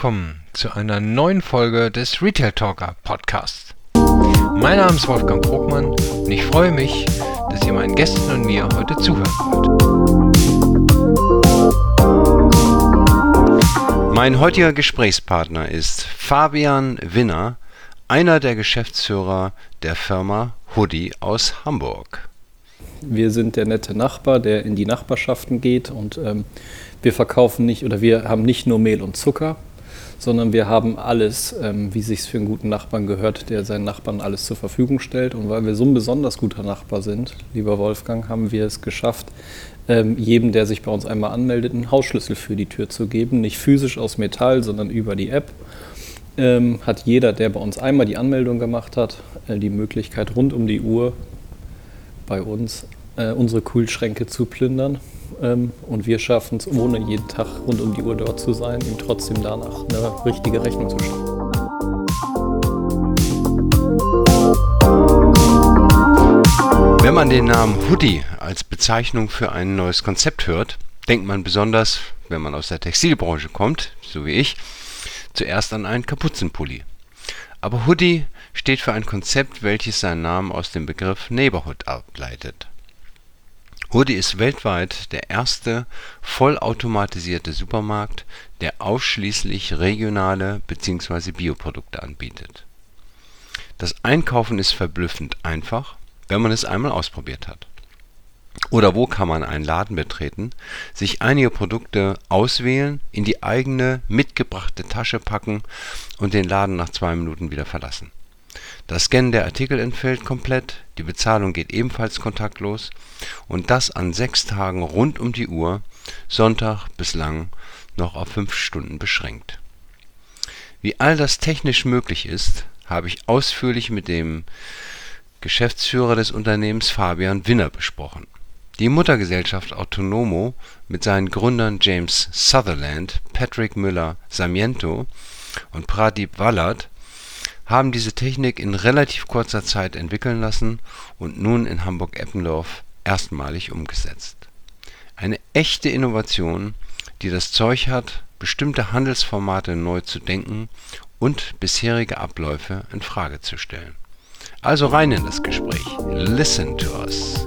willkommen zu einer neuen Folge des Retail Talker Podcasts. Mein Name ist Wolfgang Bruckmann und ich freue mich, dass ihr meinen Gästen und mir heute zuhören wollt. Mein heutiger Gesprächspartner ist Fabian Winner, einer der Geschäftsführer der Firma Hoodie aus Hamburg. Wir sind der nette Nachbar, der in die Nachbarschaften geht und wir verkaufen nicht oder wir haben nicht nur Mehl und Zucker, sondern wir haben alles, wie es sich für einen guten Nachbarn gehört, der seinen Nachbarn alles zur Verfügung stellt. Und weil wir so ein besonders guter Nachbar sind, lieber Wolfgang, haben wir es geschafft, jedem, der sich bei uns einmal anmeldet, einen Hausschlüssel für die Tür zu geben. Nicht physisch aus Metall, sondern über die App. Hat jeder, der bei uns einmal die Anmeldung gemacht hat, die Möglichkeit, rund um die Uhr bei uns unsere Kühlschränke zu plündern. Und wir schaffen es, ohne jeden Tag rund um die Uhr dort zu sein, ihm trotzdem danach eine richtige Rechnung zu stellen. Wenn man den Namen Hoodie als Bezeichnung für ein neues Konzept hört, denkt man besonders, wenn man aus der Textilbranche kommt, so wie ich, zuerst an einen Kapuzenpulli. Aber Hoodie steht für ein Konzept, welches seinen Namen aus dem Begriff Neighborhood ableitet. Hoodie ist weltweit der erste vollautomatisierte Supermarkt, der ausschließlich regionale bzw. Bioprodukte anbietet. Das Einkaufen ist verblüffend einfach, wenn man es einmal ausprobiert hat. Oder wo kann man einen Laden betreten, sich einige Produkte auswählen, in die eigene mitgebrachte Tasche packen und den Laden nach 2 Minuten wieder verlassen. Das Scannen der Artikel entfällt komplett, die Bezahlung geht ebenfalls kontaktlos und das an 6 Tagen rund um die Uhr, Sonntag bislang noch auf 5 Stunden beschränkt. Wie all das technisch möglich ist, habe ich ausführlich mit dem Geschäftsführer des Unternehmens Fabian Winner besprochen. Die Muttergesellschaft Autonomo mit seinen Gründern James Sutherland, Patrick Müller-Sarmiento und Pradeep Wallad haben diese Technik in relativ kurzer Zeit entwickeln lassen und nun in Hamburg-Eppendorf erstmalig umgesetzt. Eine echte Innovation, die das Zeug hat, bestimmte Handelsformate neu zu denken und bisherige Abläufe in Frage zu stellen. Also rein in das Gespräch. Listen to us.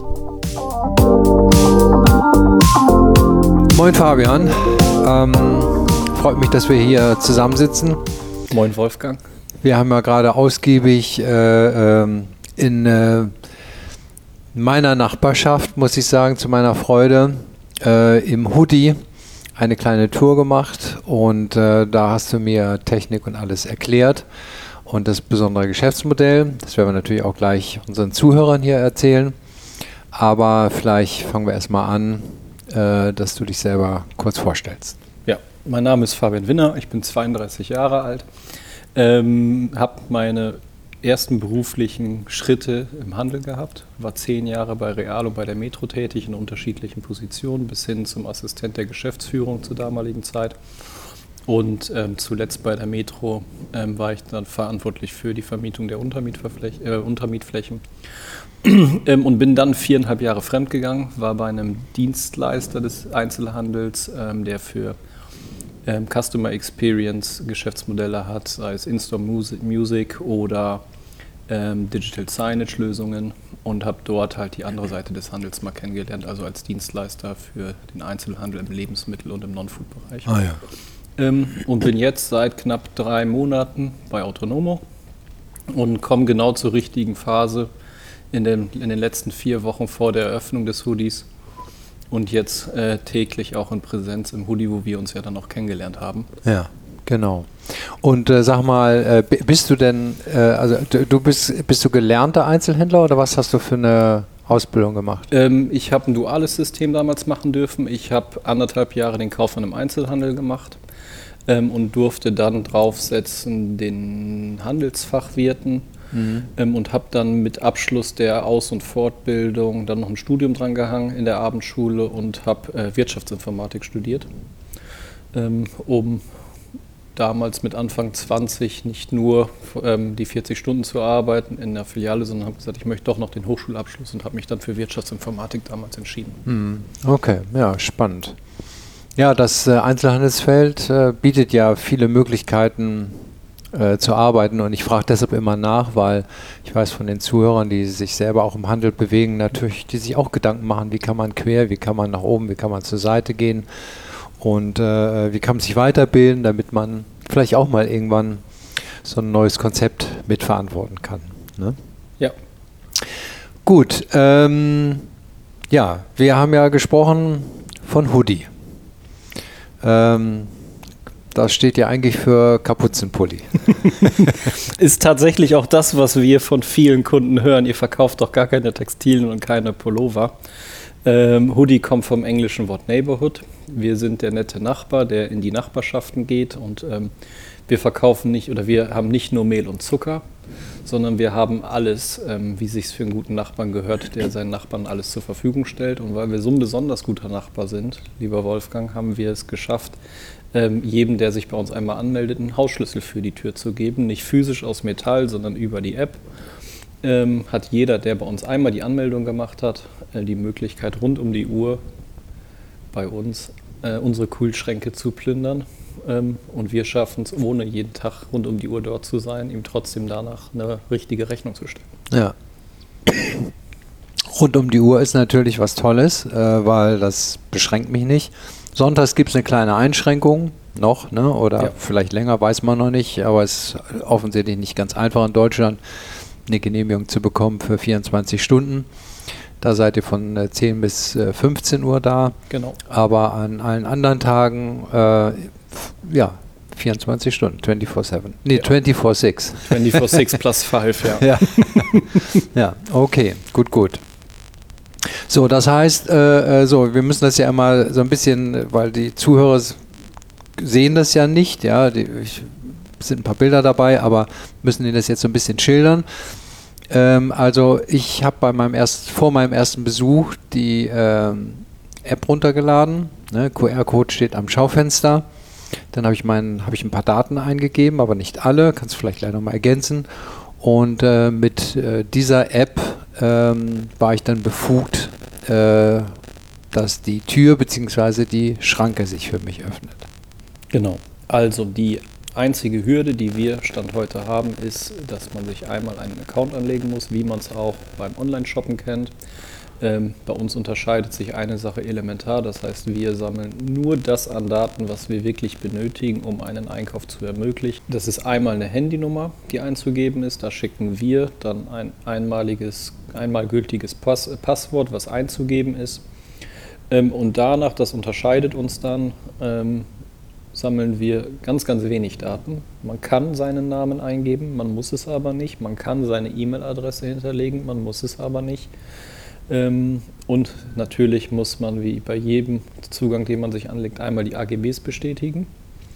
Moin Fabian, freut mich, dass wir hier zusammensitzen. Moin Wolfgang. Wir haben ja gerade ausgiebig in meiner Nachbarschaft, muss ich sagen, zu meiner Freude, im Hoodie eine kleine Tour gemacht und da hast du mir Technik und alles erklärt und das besondere Geschäftsmodell. Das werden wir natürlich auch gleich unseren Zuhörern hier erzählen, aber vielleicht fangen wir erstmal an, dass du dich selber kurz vorstellst. Ja, mein Name ist Fabian Winner, ich bin 32 Jahre alt. Habe meine ersten beruflichen Schritte im Handel gehabt, war 10 Jahre bei Real und bei der Metro tätig in unterschiedlichen Positionen bis hin zum Assistent der Geschäftsführung zur damaligen Zeit. Und zuletzt bei der Metro war ich dann verantwortlich für die Vermietung der Untermietflächen und bin dann 4,5 Jahre fremdgegangen, war bei einem Dienstleister des Einzelhandels, der für Customer Experience Geschäftsmodelle hat, sei es In-Store Music oder Digital Signage Lösungen und habe dort halt die andere Seite des Handels mal kennengelernt, also als Dienstleister für den Einzelhandel im Lebensmittel- und im Non-Food-Bereich. Ah, ja. Und bin jetzt seit knapp 3 Monaten bei Autonomo und komme genau zur richtigen Phase in den letzten 4 Wochen vor der Eröffnung des Hoodies. Und jetzt täglich auch in Präsenz im Hoodie, wo wir uns ja dann auch kennengelernt haben. Ja, genau. Und sag mal, bist du denn, bist du gelernter Einzelhändler oder was hast du für eine Ausbildung gemacht? Ich habe ein duales System damals machen dürfen. Ich habe 1,5 Jahre den Kaufmann im Einzelhandel gemacht und durfte dann draufsetzen den Handelsfachwirten. Und habe dann mit Abschluss der Aus- und Fortbildung dann noch ein Studium dran gehangen in der Abendschule und habe Wirtschaftsinformatik studiert, um damals mit Anfang 20 nicht nur die 40 Stunden zu arbeiten in der Filiale, sondern habe gesagt, ich möchte doch noch den Hochschulabschluss und habe mich dann für Wirtschaftsinformatik damals entschieden. Okay, ja, spannend. Ja, das Einzelhandelsfeld bietet ja viele Möglichkeiten zu arbeiten und ich frage deshalb immer nach, weil ich weiß von den Zuhörern, die sich selber auch im Handel bewegen, natürlich, die sich auch Gedanken machen, wie kann man quer, wie kann man nach oben, wie kann man zur Seite gehen und wie kann man sich weiterbilden, damit man vielleicht auch mal irgendwann so ein neues Konzept mitverantworten kann. Ne? Ja. Gut, ja, wir haben ja gesprochen von Hoodie. Das steht ja eigentlich für Kapuzenpulli. Ist tatsächlich auch das, was wir von vielen Kunden hören. Ihr verkauft doch gar keine Textilien und keine Pullover. Hoodie kommt vom englischen Wort Neighborhood. Wir sind der nette Nachbar, der in die Nachbarschaften geht und wir verkaufen nicht oder wir haben nicht nur Mehl und Zucker, sondern wir haben alles, wie sich's für einen guten Nachbarn gehört, der seinen Nachbarn alles zur Verfügung stellt. Und weil wir so ein besonders guter Nachbar sind, lieber Wolfgang, haben wir es geschafft, jedem, der sich bei uns einmal anmeldet, einen Hausschlüssel für die Tür zu geben. Nicht physisch aus Metall, sondern über die App. Hat jeder, der bei uns einmal die Anmeldung gemacht hat, die Möglichkeit, rund um die Uhr bei uns unsere Kühlschränke zu plündern. Und wir schaffen es, ohne jeden Tag rund um die Uhr dort zu sein, ihm trotzdem danach eine richtige Rechnung zu stellen. Ja. Rund um die Uhr ist natürlich was Tolles, weil das beschränkt mich nicht. Sonntags gibt es eine kleine Einschränkung noch, ne? Oder vielleicht länger, weiß man noch nicht, aber es ist offensichtlich nicht ganz einfach in Deutschland, eine Genehmigung zu bekommen für 24 Stunden. Da seid ihr von 10 bis 15 Uhr da. Genau. Aber an allen anderen Tagen, 24 Stunden, 24/7. Nee, 24/6. 24/6 plus 5, ja. Ja. Ja, okay, gut. So, das heißt, wir müssen das ja immer so ein bisschen, weil die Zuhörer sehen das ja nicht, ja, sind ein paar Bilder dabei, aber müssen Ihnen das jetzt so ein bisschen schildern. Also ich habe vor meinem ersten Besuch die App runtergeladen, ne, QR-Code steht am Schaufenster. Dann habe ich ein paar Daten eingegeben, aber nicht alle, kannst du vielleicht gleich nochmal ergänzen. Und mit dieser App war ich dann befugt, dass die Tür bzw. die Schranke sich für mich öffnet. Genau. Also die einzige Hürde, die wir Stand heute haben, ist, dass man sich einmal einen Account anlegen muss, wie man es auch beim Online-Shoppen kennt. Bei uns unterscheidet sich eine Sache elementar, das heißt, wir sammeln nur das an Daten, was wir wirklich benötigen, um einen Einkauf zu ermöglichen. Das ist einmal eine Handynummer, die einzugeben ist, da schicken wir dann ein einmal gültiges Passwort, was einzugeben ist. Und danach, das unterscheidet uns dann, sammeln wir ganz, ganz wenig Daten. Man kann seinen Namen eingeben, man muss es aber nicht. Man kann seine E-Mail-Adresse hinterlegen, man muss es aber nicht. Und natürlich muss man wie bei jedem Zugang, den man sich anlegt, einmal die AGBs bestätigen.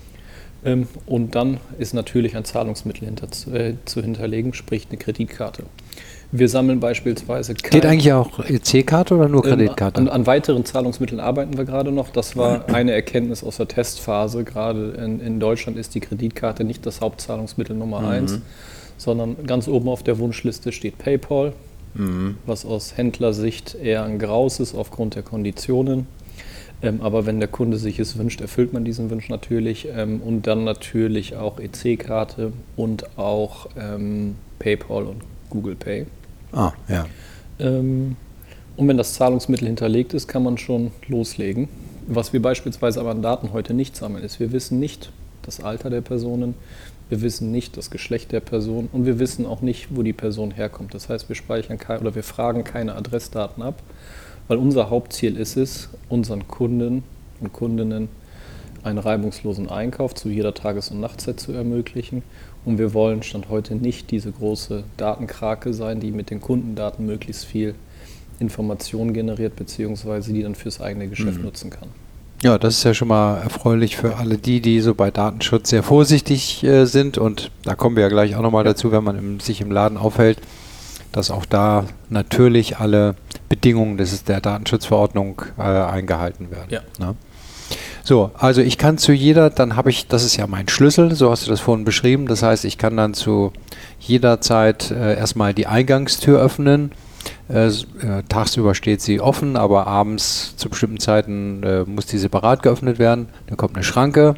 Und dann ist natürlich ein Zahlungsmittel zu hinterlegen, sprich eine Kreditkarte. Wir sammeln beispielsweise... Geht eigentlich auch EC-Karte oder nur Kreditkarte? An weiteren Zahlungsmitteln arbeiten wir gerade noch. Das war eine Erkenntnis aus der Testphase. Gerade in Deutschland ist die Kreditkarte nicht das Hauptzahlungsmittel Nummer 1, sondern ganz oben auf der Wunschliste steht PayPal, was aus Händlersicht eher ein Graus ist aufgrund der Konditionen. Aber wenn der Kunde sich es wünscht, erfüllt man diesen Wunsch natürlich. Und dann natürlich auch EC-Karte und auch PayPal und Google Pay. Ah, ja. Und wenn das Zahlungsmittel hinterlegt ist, kann man schon loslegen. Was wir beispielsweise aber an Daten heute nicht sammeln, ist, wir wissen nicht das Alter der Personen, wir wissen nicht das Geschlecht der Person und wir wissen auch nicht, wo die Person herkommt. Das heißt, wir fragen keine Adressdaten ab, weil unser Hauptziel ist es, unseren Kunden und Kundinnen einen reibungslosen Einkauf zu jeder Tages- und Nachtzeit zu ermöglichen. Und wir wollen Stand heute nicht diese große Datenkrake sein, die mit den Kundendaten möglichst viel Information generiert, beziehungsweise die dann fürs eigene Geschäft nutzen kann. Ja, das ist ja schon mal erfreulich für alle die so bei Datenschutz sehr vorsichtig sind. Und da kommen wir ja gleich auch nochmal dazu, wenn man sich im Laden aufhält, dass auch da natürlich alle Bedingungen der Datenschutzverordnung eingehalten werden. Ja. Ne? So, also ich kann zu jeder, das ist ja mein Schlüssel, so hast du das vorhin beschrieben, das heißt, ich kann dann zu jeder Zeit erstmal die Eingangstür öffnen, Tagsüber steht sie offen, aber abends zu bestimmten Zeiten muss die separat geöffnet werden. Dann kommt eine Schranke.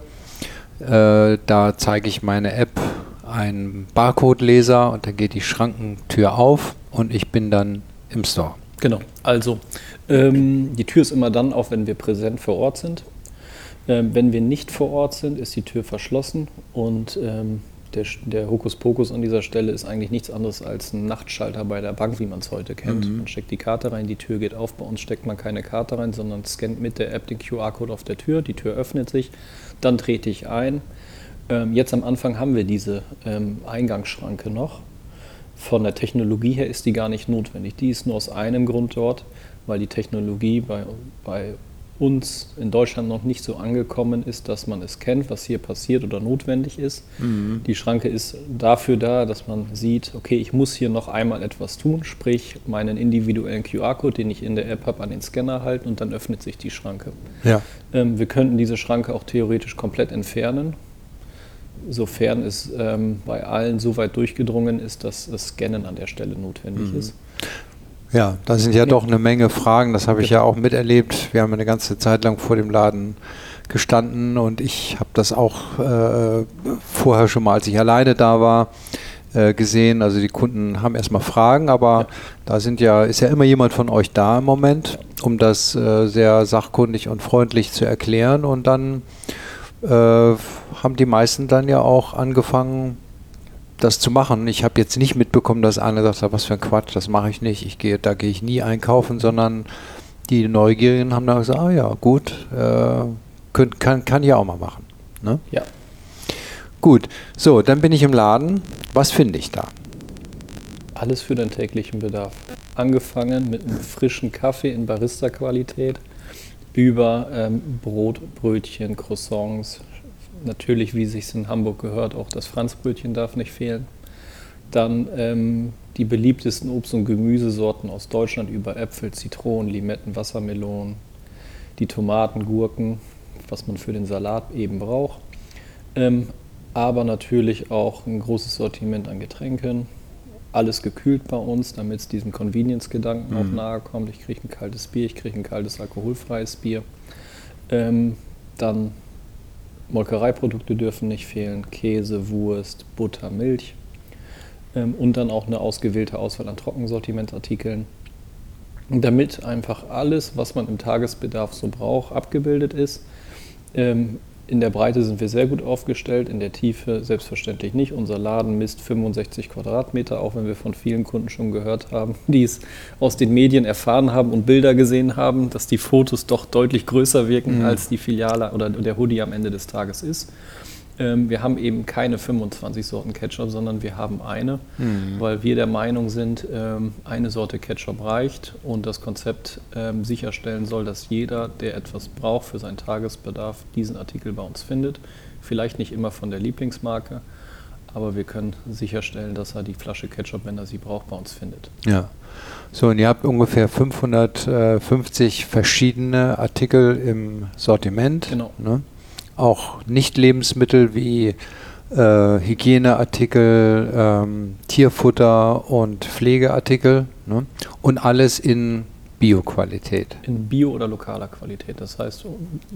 Da zeige ich meine App einen Barcode-Leser und dann geht die Schrankentür auf und ich bin dann im Store. Genau, also die Tür ist immer dann auf, wenn wir präsent vor Ort sind. Wenn wir nicht vor Ort sind, ist die Tür verschlossen und der Hokuspokus an dieser Stelle ist eigentlich nichts anderes als ein Nachtschalter bei der Bank, wie man es heute kennt. Man steckt die Karte rein, die Tür geht auf. Bei uns steckt man keine Karte rein, sondern scannt mit der App den QR-Code auf der Tür. Die Tür öffnet sich, dann trete ich ein. Jetzt am Anfang haben wir diese Eingangsschranke noch. Von der Technologie her ist die gar nicht notwendig. Die ist nur aus einem Grund dort, weil die Technologie bei uns in Deutschland noch nicht so angekommen ist, dass man es kennt, was hier passiert oder notwendig ist. Die Schranke ist dafür da, dass man sieht, okay, ich muss hier noch einmal etwas tun, sprich meinen individuellen QR-Code, den ich in der App habe, an den Scanner halten und dann öffnet sich die Schranke. Ja. Wir könnten diese Schranke auch theoretisch komplett entfernen, sofern es bei allen so weit durchgedrungen ist, dass das Scannen an der Stelle notwendig ist. Ja, da sind ja doch eine Menge Fragen, das habe ich ja auch miterlebt. Wir haben eine ganze Zeit lang vor dem Laden gestanden und ich habe das auch vorher schon mal, als ich alleine da war, gesehen. Also die Kunden haben erstmal Fragen, aber da ist ja immer jemand von euch da im Moment, um das sehr sachkundig und freundlich zu erklären und dann haben die meisten dann ja auch angefangen, das zu machen. Ich habe jetzt nicht mitbekommen, dass einer gesagt hat, was für ein Quatsch, das mache ich nicht. Da gehe ich nie einkaufen, sondern die Neugierigen haben dann gesagt, ah ja, gut, kann ich auch mal machen. Ne? Ja. Gut, so, dann bin ich im Laden. Was finde ich da? Alles für den täglichen Bedarf. Angefangen mit einem frischen Kaffee in Barista-Qualität, über Brot, Brötchen, Croissants, natürlich, wie es sich in Hamburg gehört, auch das Franzbrötchen darf nicht fehlen. Dann die beliebtesten Obst- und Gemüsesorten aus Deutschland über Äpfel, Zitronen, Limetten, Wassermelonen, die Tomaten, Gurken, was man für den Salat eben braucht. Aber natürlich auch ein großes Sortiment an Getränken. Alles gekühlt bei uns, damit es diesem Convenience-Gedanken auch nahe kommt. Ich kriege ein kaltes Bier, ich kriege ein kaltes alkoholfreies Bier. Dann Molkereiprodukte dürfen nicht fehlen, Käse, Wurst, Butter, Milch und dann auch eine ausgewählte Auswahl an Trockensortimentartikeln, damit einfach alles, was man im Tagesbedarf so braucht, abgebildet ist. In der Breite sind wir sehr gut aufgestellt, in der Tiefe selbstverständlich nicht. Unser Laden misst 65 Quadratmeter, auch wenn wir von vielen Kunden schon gehört haben, die es aus den Medien erfahren haben und Bilder gesehen haben, dass die Fotos doch deutlich größer wirken, als die Filiale oder der Hoodie am Ende des Tages ist. Wir haben eben keine 25 Sorten Ketchup, sondern wir haben eine, weil wir der Meinung sind, eine Sorte Ketchup reicht und das Konzept sicherstellen soll, dass jeder, der etwas braucht für seinen Tagesbedarf, diesen Artikel bei uns findet. Vielleicht nicht immer von der Lieblingsmarke, aber wir können sicherstellen, dass er die Flasche Ketchup, wenn er sie braucht, bei uns findet. Ja. So, und ihr habt ungefähr 550 verschiedene Artikel im Sortiment. Genau. Ne? Auch Nicht-Lebensmittel wie Hygieneartikel, Tierfutter und Pflegeartikel, ne? Und alles in Bio-Qualität. In Bio- oder lokaler Qualität. Das heißt,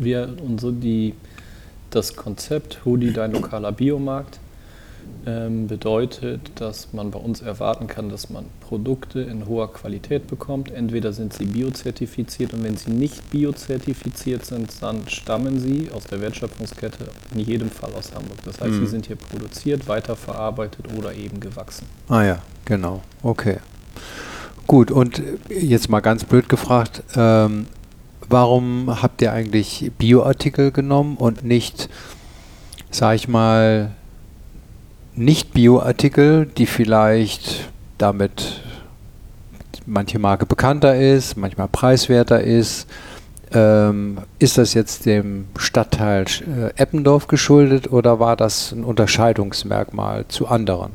das Konzept Hoodie, dein lokaler Biomarkt, bedeutet, dass man bei uns erwarten kann, dass man Produkte in hoher Qualität bekommt. Entweder sind sie biozertifiziert und wenn sie nicht biozertifiziert sind, dann stammen sie aus der Wertschöpfungskette in jedem Fall aus Hamburg. Das heißt, sie sind hier produziert, weiterverarbeitet oder eben gewachsen. Ah ja, genau. Okay. Gut, und jetzt mal ganz blöd gefragt, warum habt ihr eigentlich Bioartikel genommen und nicht, sag ich mal, Nicht-Bio-Artikel, die vielleicht damit manche Marke bekannter ist, manchmal preiswerter ist? Ist das jetzt dem Stadtteil Eppendorf geschuldet oder war das ein Unterscheidungsmerkmal zu anderen?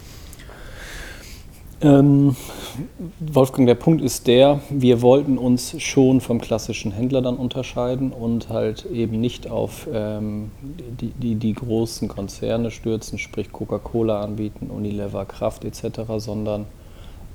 Wolfgang, der Punkt ist wir wollten uns schon vom klassischen Händler dann unterscheiden und halt eben nicht auf die großen Konzerne stürzen, sprich Coca-Cola anbieten, Unilever, Kraft etc., sondern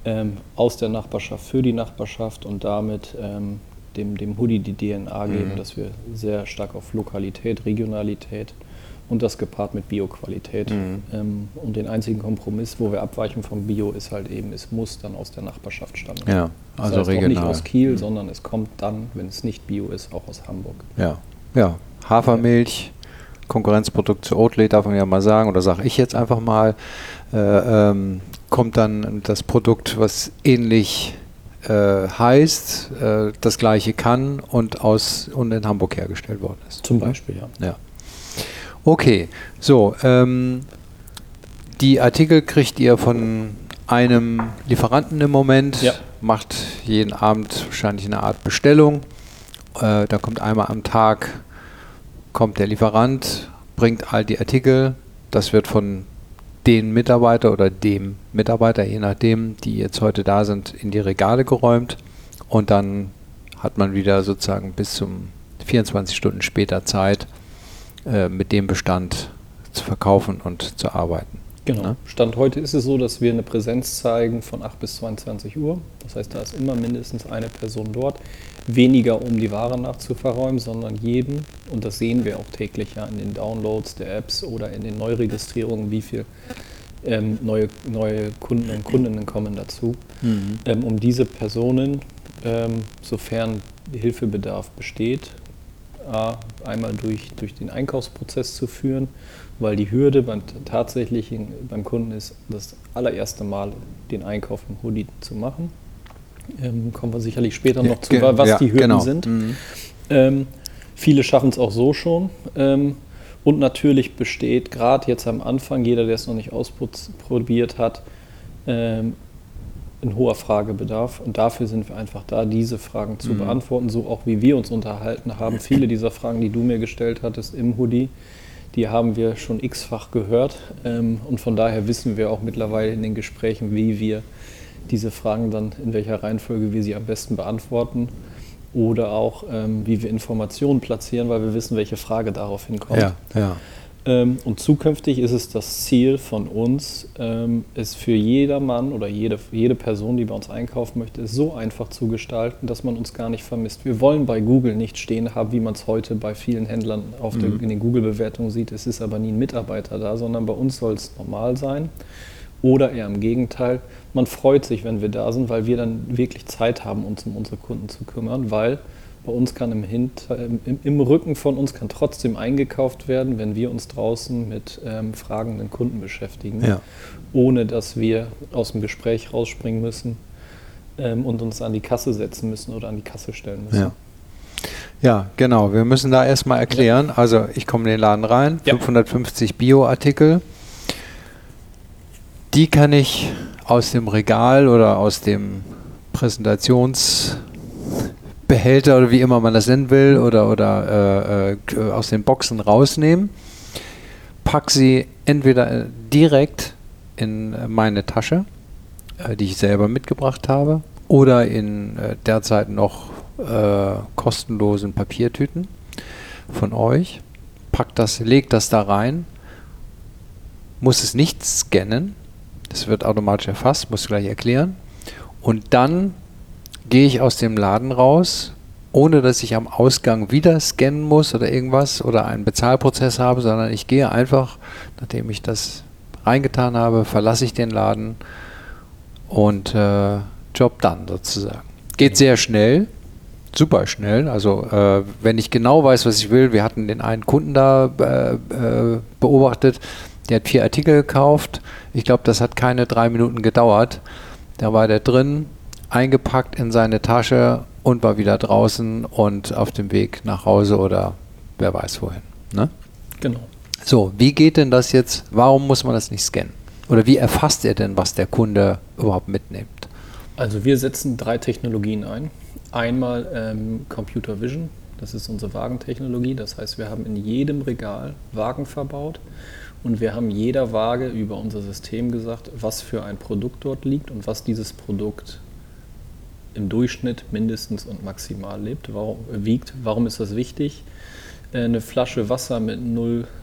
aus der Nachbarschaft für die Nachbarschaft und damit dem Hoodie die DNA geben, dass wir sehr stark auf Lokalität, Regionalität und das gepaart mit Bio-Qualität. Und den einzigen Kompromiss, wo wir abweichen vom Bio, ist halt eben, es muss dann aus der Nachbarschaft stammen. Ja, also das heißt regional. auch nicht aus Kiel, sondern es kommt dann, wenn es nicht Bio ist, auch aus Hamburg. Ja, ja. Hafermilch, Konkurrenzprodukt zu Oatly, darf man ja mal sagen, oder sage ich jetzt einfach mal, kommt dann das Produkt, was ähnlich heißt, das gleiche kann und in Hamburg hergestellt worden ist. Zum Beispiel, ja. Ja. Okay, so, die Artikel kriegt ihr von einem Lieferanten im Moment, macht jeden Abend wahrscheinlich eine Art Bestellung, da kommt einmal am Tag, kommt der Lieferant, bringt all die Artikel, das wird von den Mitarbeiter oder dem Mitarbeiter, je nachdem, die jetzt heute da sind, in die Regale geräumt und dann hat man wieder sozusagen bis zum 24 Stunden später Zeit, mit dem Bestand zu verkaufen und zu arbeiten. Genau. Ne? Stand heute ist es so, dass wir eine Präsenz zeigen von 8 bis 22 Uhr. Das heißt, da ist immer mindestens eine Person dort. Weniger, um die Ware nachzuverräumen, sondern jeden, und das sehen wir auch täglich ja in den Downloads der Apps oder in den Neuregistrierungen, wie viel neue Kunden und Kundinnen kommen dazu, um diese Personen, sofern Hilfebedarf besteht, einmal durch den Einkaufsprozess zu führen, weil die Hürde beim Kunden ist, das allererste Mal den Einkauf im Hoodie zu machen. Kommen wir sicherlich später noch zu, was die Hürden sind. Viele schaffen es auch so schon. Und natürlich besteht gerade jetzt am Anfang, jeder, der es noch nicht ausprobiert hat, ein hoher Fragebedarf. Und dafür sind wir einfach da, diese Fragen zu beantworten, so auch wie wir uns unterhalten haben. Viele dieser Fragen, die du mir gestellt hattest im Hoodie, die haben wir schon x-fach gehört. Und von daher wissen wir auch mittlerweile in den Gesprächen, wie wir diese Fragen dann, in welcher Reihenfolge wir sie am besten beantworten oder auch, wie wir Informationen platzieren, weil wir wissen, welche Frage darauf hinkommt. Ja, ja. Und zukünftig ist es das Ziel von uns, es für jedermann oder jede Person, die bei uns einkaufen möchte, es so einfach zu gestalten, dass man uns gar nicht vermisst. Wir wollen bei Google nicht stehen haben, wie man es heute bei vielen Händlern in den Google-Bewertungen sieht. Es ist aber nie ein Mitarbeiter da, sondern bei uns soll es normal sein. Oder eher im Gegenteil, man freut sich, wenn wir da sind, weil wir dann wirklich Zeit haben, uns um unsere Kunden zu kümmern, weil bei uns kann im Rücken von uns kann trotzdem eingekauft werden, wenn wir uns draußen mit fragenden Kunden beschäftigen, ohne dass wir aus dem Gespräch rausspringen müssen und uns an die Kasse setzen müssen oder an die Kasse stellen müssen. Ja, genau. Wir müssen da erstmal erklären, also ich komme in den Laden rein, 550 Bio-Artikel. Die kann ich aus dem Regal oder aus dem Präsentationsbehälter oder wie immer man das nennen will oder aus den Boxen rausnehmen, pack sie entweder direkt in meine Tasche, die ich selber mitgebracht habe, oder in derzeit noch kostenlosen Papiertüten von euch, legt das da rein, muss es nicht scannen. Es wird automatisch erfasst, muss ich gleich erklären. Und dann gehe ich aus dem Laden raus, ohne dass ich am Ausgang wieder scannen muss oder irgendwas oder einen Bezahlprozess habe, sondern ich gehe einfach, nachdem ich das reingetan habe, verlasse ich den Laden und Job done sozusagen. Geht sehr schnell, super schnell. Also wenn ich genau weiß, was ich will, wir hatten den einen Kunden da beobachtet, der hat 4 Artikel gekauft. Ich glaube, das hat keine 3 Minuten gedauert. Da war der drin, eingepackt in seine Tasche und war wieder draußen und auf dem Weg nach Hause oder wer weiß wohin. Ne? Genau. So, wie geht denn das jetzt? Warum muss man das nicht scannen? Oder wie erfasst ihr denn, was der Kunde überhaupt mitnimmt? Also wir setzen 3 Technologien ein. Einmal Computer Vision, das ist unsere Wagentechnologie. Das heißt, wir haben in jedem Regal Wagen verbaut. Und wir haben jeder Waage über unser System gesagt, was für ein Produkt dort liegt und was dieses Produkt im Durchschnitt mindestens und maximal wiegt. Warum ist das wichtig? Eine Flasche Wasser mit 0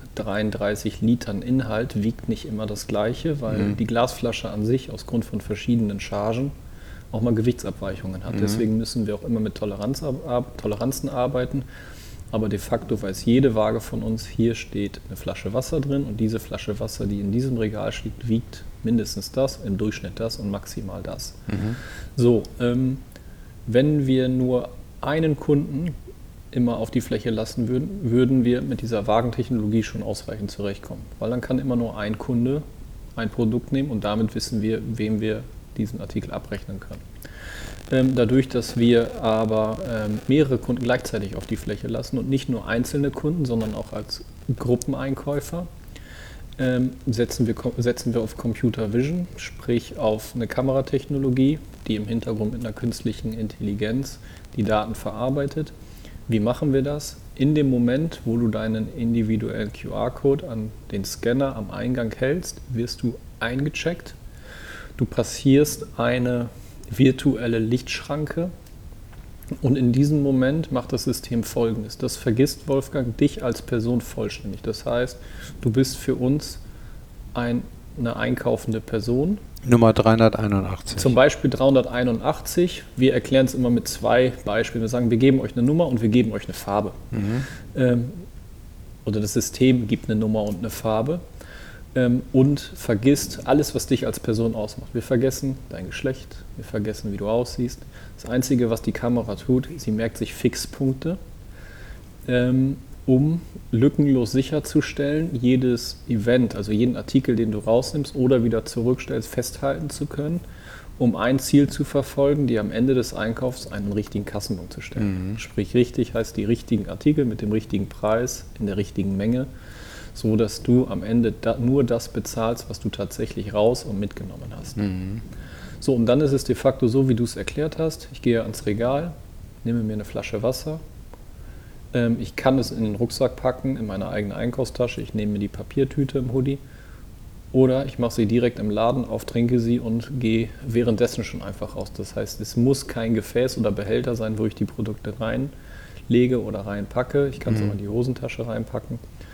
33 Litern Inhalt wiegt nicht immer das Gleiche, weil die Glasflasche an sich aus Grund von verschiedenen Chargen auch mal Gewichtsabweichungen hat. Deswegen müssen wir auch immer mit Toleranzen arbeiten. Aber de facto weiß jede Waage von uns, hier steht eine Flasche Wasser drin und diese Flasche Wasser, die in diesem Regal steht, wiegt mindestens das, im Durchschnitt das und maximal das. So, wenn wir nur einen Kunden immer auf die Fläche lassen würden, würden wir mit dieser Waagentechnologie schon ausreichend zurechtkommen. Weil dann kann immer nur ein Kunde ein Produkt nehmen und damit wissen wir, wem wir diesen Artikel abrechnen können. Dadurch, dass wir aber mehrere Kunden gleichzeitig auf die Fläche lassen und nicht nur einzelne Kunden, sondern auch als Gruppeneinkäufer, setzen wir auf Computer Vision, sprich auf eine Kameratechnologie, die im Hintergrund mit einer künstlichen Intelligenz die Daten verarbeitet. Wie machen wir das? In dem Moment, wo du deinen individuellen QR-Code an den Scanner am Eingang hältst, wirst du eingecheckt. Du passierst eine virtuelle Lichtschranke und in diesem Moment macht das System Folgendes. Das vergisst, Wolfgang, dich als Person vollständig. Das heißt, du bist für uns eine einkaufende Person. Nummer 381. Zum Beispiel 381. Wir erklären es immer mit 2 Beispielen. Wir sagen, wir geben euch eine Nummer und wir geben euch eine Farbe. Oder das System gibt eine Nummer und eine Farbe. Und vergisst alles, was dich als Person ausmacht. Wir vergessen dein Geschlecht, wir vergessen, wie du aussiehst. Das Einzige, was die Kamera tut, sie merkt sich Fixpunkte, um lückenlos sicherzustellen, jedes Event, also jeden Artikel, den du rausnimmst oder wieder zurückstellst, festhalten zu können, um ein Ziel zu verfolgen, dir am Ende des Einkaufs einen richtigen Kassenbon zu stellen. Sprich, richtig heißt die richtigen Artikel mit dem richtigen Preis in der richtigen Menge, so dass du am Ende nur das bezahlst, was du tatsächlich raus und mitgenommen hast. So, und dann ist es de facto so, wie du es erklärt hast. Ich gehe ans Regal, nehme mir eine Flasche Wasser. Ich kann es in den Rucksack packen, in meine eigene Einkaufstasche. Ich nehme mir die Papiertüte im Hoodie. Oder ich mache sie direkt im Laden auf, trinke sie und gehe währenddessen schon einfach raus. Das heißt, es muss kein Gefäß oder Behälter sein, wo ich die Produkte reinlege oder reinpacke. Ich kann es auch in die Hosentasche reinpacken.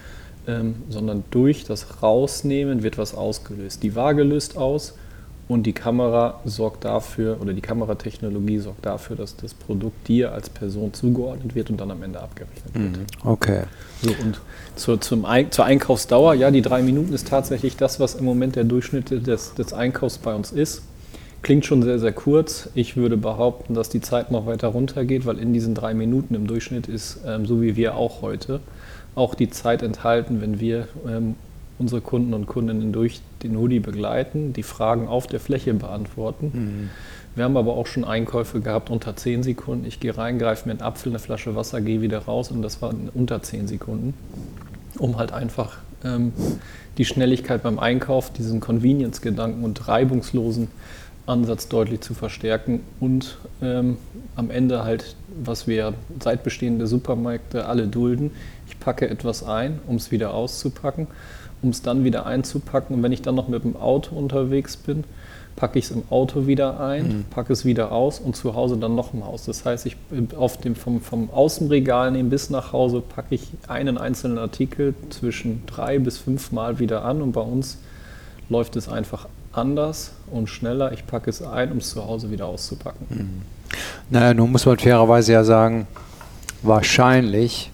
Sondern durch das Rausnehmen wird was ausgelöst. Die Waage löst aus und die Kamera sorgt dafür, oder die Kameratechnologie sorgt dafür, dass das Produkt dir als Person zugeordnet wird und dann am Ende abgerechnet wird. Okay. So, und zur Einkaufsdauer, ja, die 3 Minuten ist tatsächlich das, was im Moment der Durchschnitt des Einkaufs bei uns ist. Klingt schon sehr, sehr kurz. Ich würde behaupten, dass die Zeit noch weiter runtergeht, weil in diesen 3 Minuten im Durchschnitt ist, so wie wir auch heute, auch die Zeit enthalten, wenn wir unsere Kunden und Kundinnen durch den Hoodie begleiten, die Fragen auf der Fläche beantworten. Wir haben aber auch schon Einkäufe gehabt unter 10 Sekunden. Ich gehe rein, greife mir einen Apfel, eine Flasche Wasser, gehe wieder raus und das war unter 10 Sekunden, um halt einfach die Schnelligkeit beim Einkauf, diesen Convenience-Gedanken und reibungslosen Ansatz deutlich zu verstärken und am Ende halt, was wir seit Bestehen der Supermärkte alle dulden, ich packe etwas ein, um es wieder auszupacken, um es dann wieder einzupacken und wenn ich dann noch mit dem Auto unterwegs bin, packe ich es im Auto wieder ein, packe es wieder aus und zu Hause dann noch mal aus. Das heißt, ich vom Außenregal nehmen bis nach Hause packe ich einen einzelnen Artikel zwischen 3 bis 5 Mal wieder an und bei uns läuft es einfach anders und schneller. Ich packe es ein, um es zu Hause wieder auszupacken. Naja, nun muss man fairerweise ja sagen, wahrscheinlich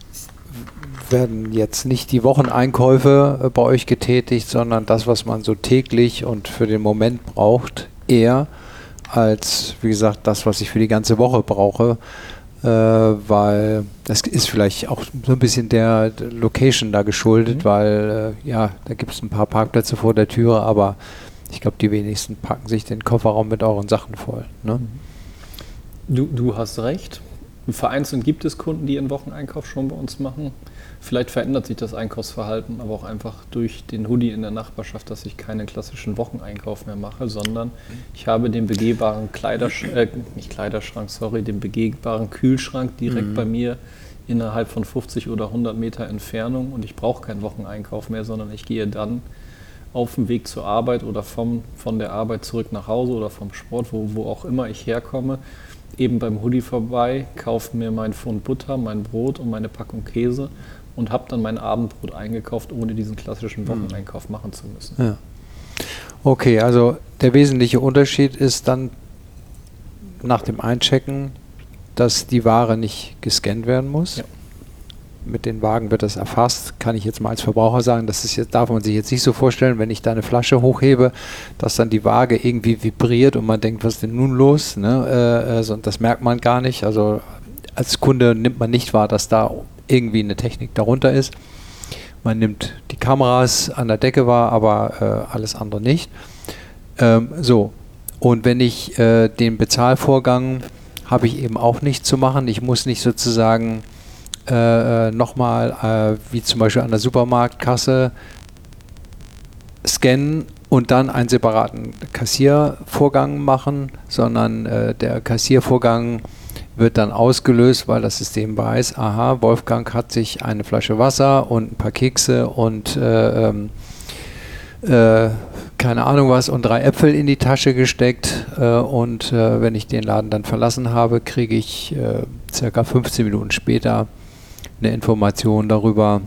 werden jetzt nicht die Wocheneinkäufe bei euch getätigt, sondern das, was man so täglich und für den Moment braucht, eher als, wie gesagt, das, was ich für die ganze Woche brauche, weil das ist vielleicht auch so ein bisschen der Location da geschuldet, weil ja, da gibt es ein paar Parkplätze vor der Tür, aber ich glaube, die wenigsten packen sich den Kofferraum mit euren Sachen voll. Ne? Du hast recht. Vereinzelt gibt es Kunden, die ihren Wocheneinkauf schon bei uns machen. Vielleicht verändert sich das Einkaufsverhalten, aber auch einfach durch den Hoodie in der Nachbarschaft, dass ich keinen klassischen Wocheneinkauf mehr mache, sondern ich habe den begehbaren den begehbaren Kühlschrank direkt bei mir innerhalb von 50 oder 100 Meter Entfernung und ich brauche keinen Wocheneinkauf mehr, sondern ich gehe dann auf dem Weg zur Arbeit oder von der Arbeit zurück nach Hause oder vom Sport, wo auch immer ich herkomme, eben beim Hoodie vorbei, kaufe mir mein Pfund Butter, mein Brot und meine Packung Käse und habe dann mein Abendbrot eingekauft, ohne diesen klassischen Wocheneinkauf machen zu müssen. Ja. Okay, also der wesentliche Unterschied ist dann nach dem Einchecken, dass die Ware nicht gescannt werden muss. Ja. Mit den Wagen wird das erfasst, kann ich jetzt mal als Verbraucher sagen, das ist jetzt, darf man sich jetzt nicht so vorstellen, wenn ich da eine Flasche hochhebe, dass dann die Waage irgendwie vibriert und man denkt, was ist denn nun los? Ne? Das merkt man gar nicht. Also als Kunde nimmt man nicht wahr, dass da irgendwie eine Technik darunter ist. Man nimmt die Kameras an der Decke wahr, aber alles andere nicht. Und wenn ich den Bezahlvorgang habe ich eben auch nicht zu machen. Ich muss nicht sozusagen nochmal, wie zum Beispiel an der Supermarktkasse, scannen und dann einen separaten Kassiervorgang machen, sondern der Kassiervorgang wird dann ausgelöst, weil das System weiß, aha, Wolfgang hat sich eine Flasche Wasser und ein paar Kekse und keine Ahnung was und 3 Äpfel in die Tasche gesteckt und wenn ich den Laden dann verlassen habe, kriege ich circa 15 Minuten später eine Information darüber,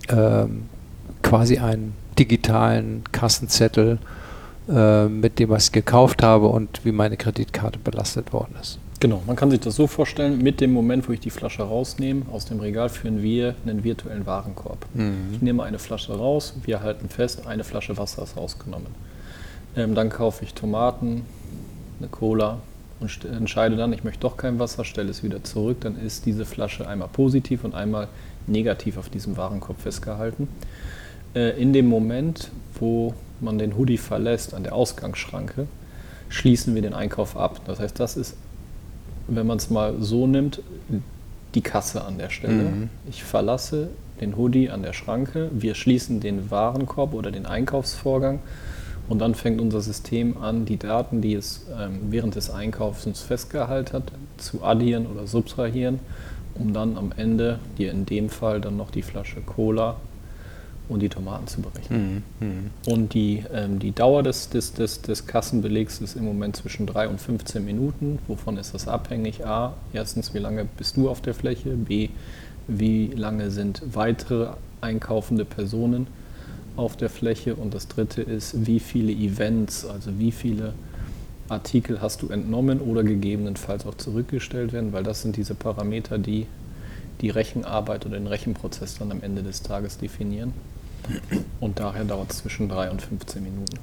quasi einen digitalen Kassenzettel mit dem, was ich gekauft habe und wie meine Kreditkarte belastet worden ist. Genau, man kann sich das so vorstellen, mit dem Moment, wo ich die Flasche rausnehme, aus dem Regal führen wir einen virtuellen Warenkorb. Ich nehme eine Flasche raus, wir halten fest, eine Flasche Wasser ist rausgenommen. Dann kaufe ich Tomaten, eine Cola und entscheide dann, ich möchte doch kein Wasser, stelle es wieder zurück, dann ist diese Flasche einmal positiv und einmal negativ auf diesem Warenkorb festgehalten. In dem Moment, wo man den Hoodie verlässt, an der Ausgangsschranke, schließen wir den Einkauf ab. Das heißt, das ist, wenn man es mal so nimmt, die Kasse an der Stelle. Ich verlasse den Hoodie an der Schranke, wir schließen den Warenkorb oder den Einkaufsvorgang und dann fängt unser System an, die Daten, die es während des Einkaufs festgehalten hat, zu addieren oder subtrahieren, um dann am Ende dir in dem Fall dann noch die Flasche Cola und die Tomaten zu berechnen. Und die Dauer des Kassenbelegs ist im Moment zwischen 3 und 15 Minuten. Wovon ist das abhängig? A, erstens, wie lange bist du auf der Fläche? B, wie lange sind weitere einkaufende Personen auf der Fläche? Und das dritte ist, wie viele Events, also wie viele Artikel hast du entnommen oder gegebenenfalls auch zurückgestellt werden, weil das sind diese Parameter, die die Rechenarbeit oder den Rechenprozess dann am Ende des Tages definieren. Und daher dauert es zwischen 3 und 15 Minuten.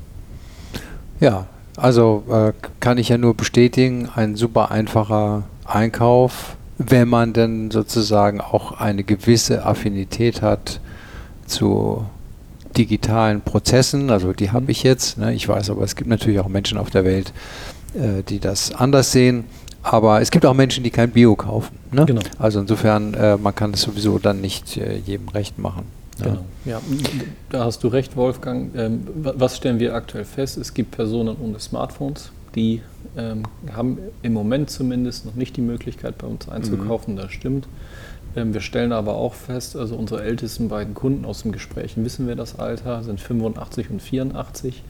Ja, also kann ich ja nur bestätigen, ein super einfacher Einkauf, wenn man dann sozusagen auch eine gewisse Affinität hat zu digitalen Prozessen, also die habe ich jetzt, ne? Ich weiß, aber es gibt natürlich auch Menschen auf der Welt, die das anders sehen. Aber es gibt auch Menschen, die kein Bio kaufen. Ne? Genau. Also insofern, man kann es sowieso dann nicht jedem recht machen. Ja. Genau. Ja, da hast du recht, Wolfgang. Was stellen wir aktuell fest? Es gibt Personen ohne Smartphones, die haben im Moment zumindest noch nicht die Möglichkeit, bei uns einzukaufen. Das stimmt. Wir stellen aber auch fest, also unsere ältesten beiden Kunden aus dem Gespräch, wissen wir das Alter, sind 85 und 84.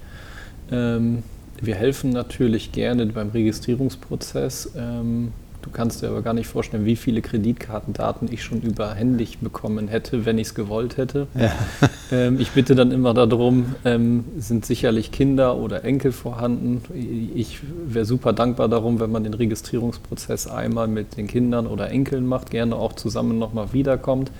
Wir helfen natürlich gerne beim Registrierungsprozess. Du kannst dir aber gar nicht vorstellen, wie viele Kreditkartendaten ich schon überhändig bekommen hätte, wenn ich es gewollt hätte. Ja. Ich bitte dann immer darum, sind sicherlich Kinder oder Enkel vorhanden. Ich wäre super dankbar darum, wenn man den Registrierungsprozess einmal mit den Kindern oder Enkeln macht, gerne auch zusammen nochmal wiederkommt.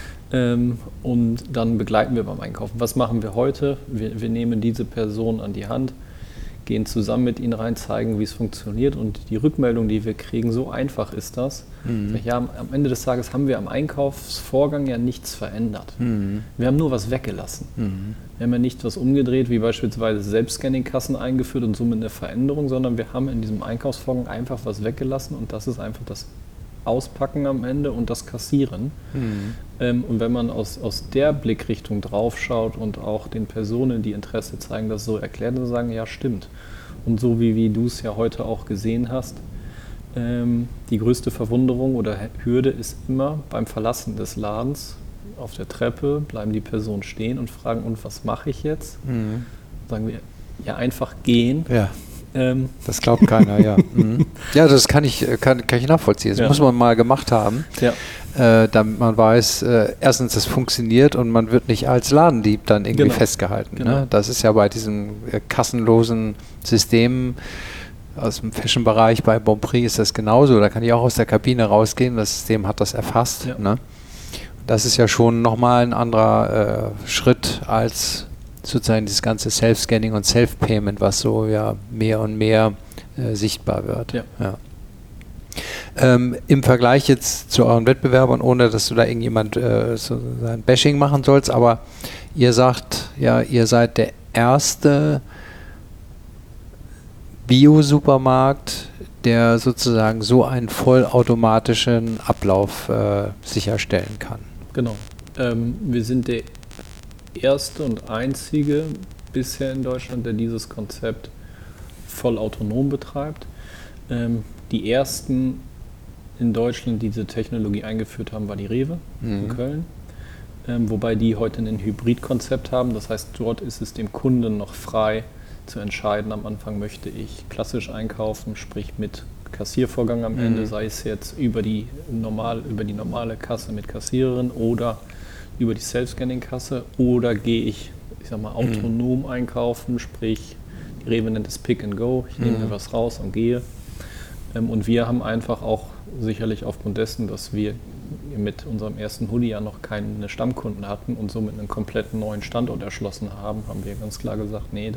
Und dann begleiten wir beim Einkaufen. Was machen wir heute? Wir nehmen diese Person an die Hand, gehen zusammen mit ihnen rein, zeigen, wie es funktioniert und die Rückmeldung, die wir kriegen, so einfach ist das. Ja, am Ende des Tages haben wir am Einkaufsvorgang ja nichts verändert. Wir haben nur was weggelassen. Wir haben ja nicht was umgedreht, wie beispielsweise Selbstscanning-Kassen eingeführt und somit eine Veränderung, sondern wir haben in diesem Einkaufsvorgang einfach was weggelassen und das ist einfach das Auspacken am Ende und das Kassieren. Und wenn man aus der Blickrichtung drauf schaut und auch den Personen, die Interesse zeigen, das so erklärt und sagen, ja stimmt. Und so wie du es ja heute auch gesehen hast, die größte Verwunderung oder Hürde ist immer beim Verlassen des Ladens auf der Treppe, bleiben die Personen stehen und fragen, und was mache ich jetzt? Sagen wir, ja einfach gehen. Ja. Das glaubt keiner, ja. Mhm. Ja, das kann ich nachvollziehen. Das muss man mal gemacht haben, damit man weiß, erstens, es funktioniert und man wird nicht als Ladendieb dann irgendwie festgehalten. Genau. Ne? Das ist ja bei diesen kassenlosen Systemen aus dem Fashion-Bereich bei Bonprix ist das genauso. Da kann ich auch aus der Kabine rausgehen, das System hat das erfasst. Ja. Ne? Das ist ja schon nochmal ein anderer Schritt als sozusagen dieses ganze Self-Scanning und Self-Payment, was so ja mehr und mehr sichtbar wird. Ja. Ja. Im Vergleich jetzt zu euren Wettbewerbern, ohne dass du da irgendjemand so ein Bashing machen sollst, aber ihr sagt, ja, ihr seid der erste Bio-Supermarkt, der sozusagen so einen vollautomatischen Ablauf sicherstellen kann. Genau. Wir sind der erste und einzige bisher in Deutschland, der dieses Konzept voll autonom betreibt. Die ersten in Deutschland, die diese Technologie eingeführt haben, war die Rewe in Köln. Wobei die heute ein Hybridkonzept haben. Das heißt, dort ist es dem Kunden noch frei zu entscheiden. Am Anfang möchte ich klassisch einkaufen, sprich mit Kassiervorgang am Ende, sei es jetzt über die normale Kasse mit Kassiererin oder über die Self-Scanning-Kasse, oder gehe ich sag mal, autonom einkaufen, sprich, die Rewe nennt es Pick and Go, ich nehme mir was raus und gehe. Und wir haben einfach auch sicherlich aufgrund dessen, dass wir mit unserem ersten Hoodie ja noch keine Stammkunden hatten und somit einen komplett neuen Standort erschlossen haben wir ganz klar gesagt, nee,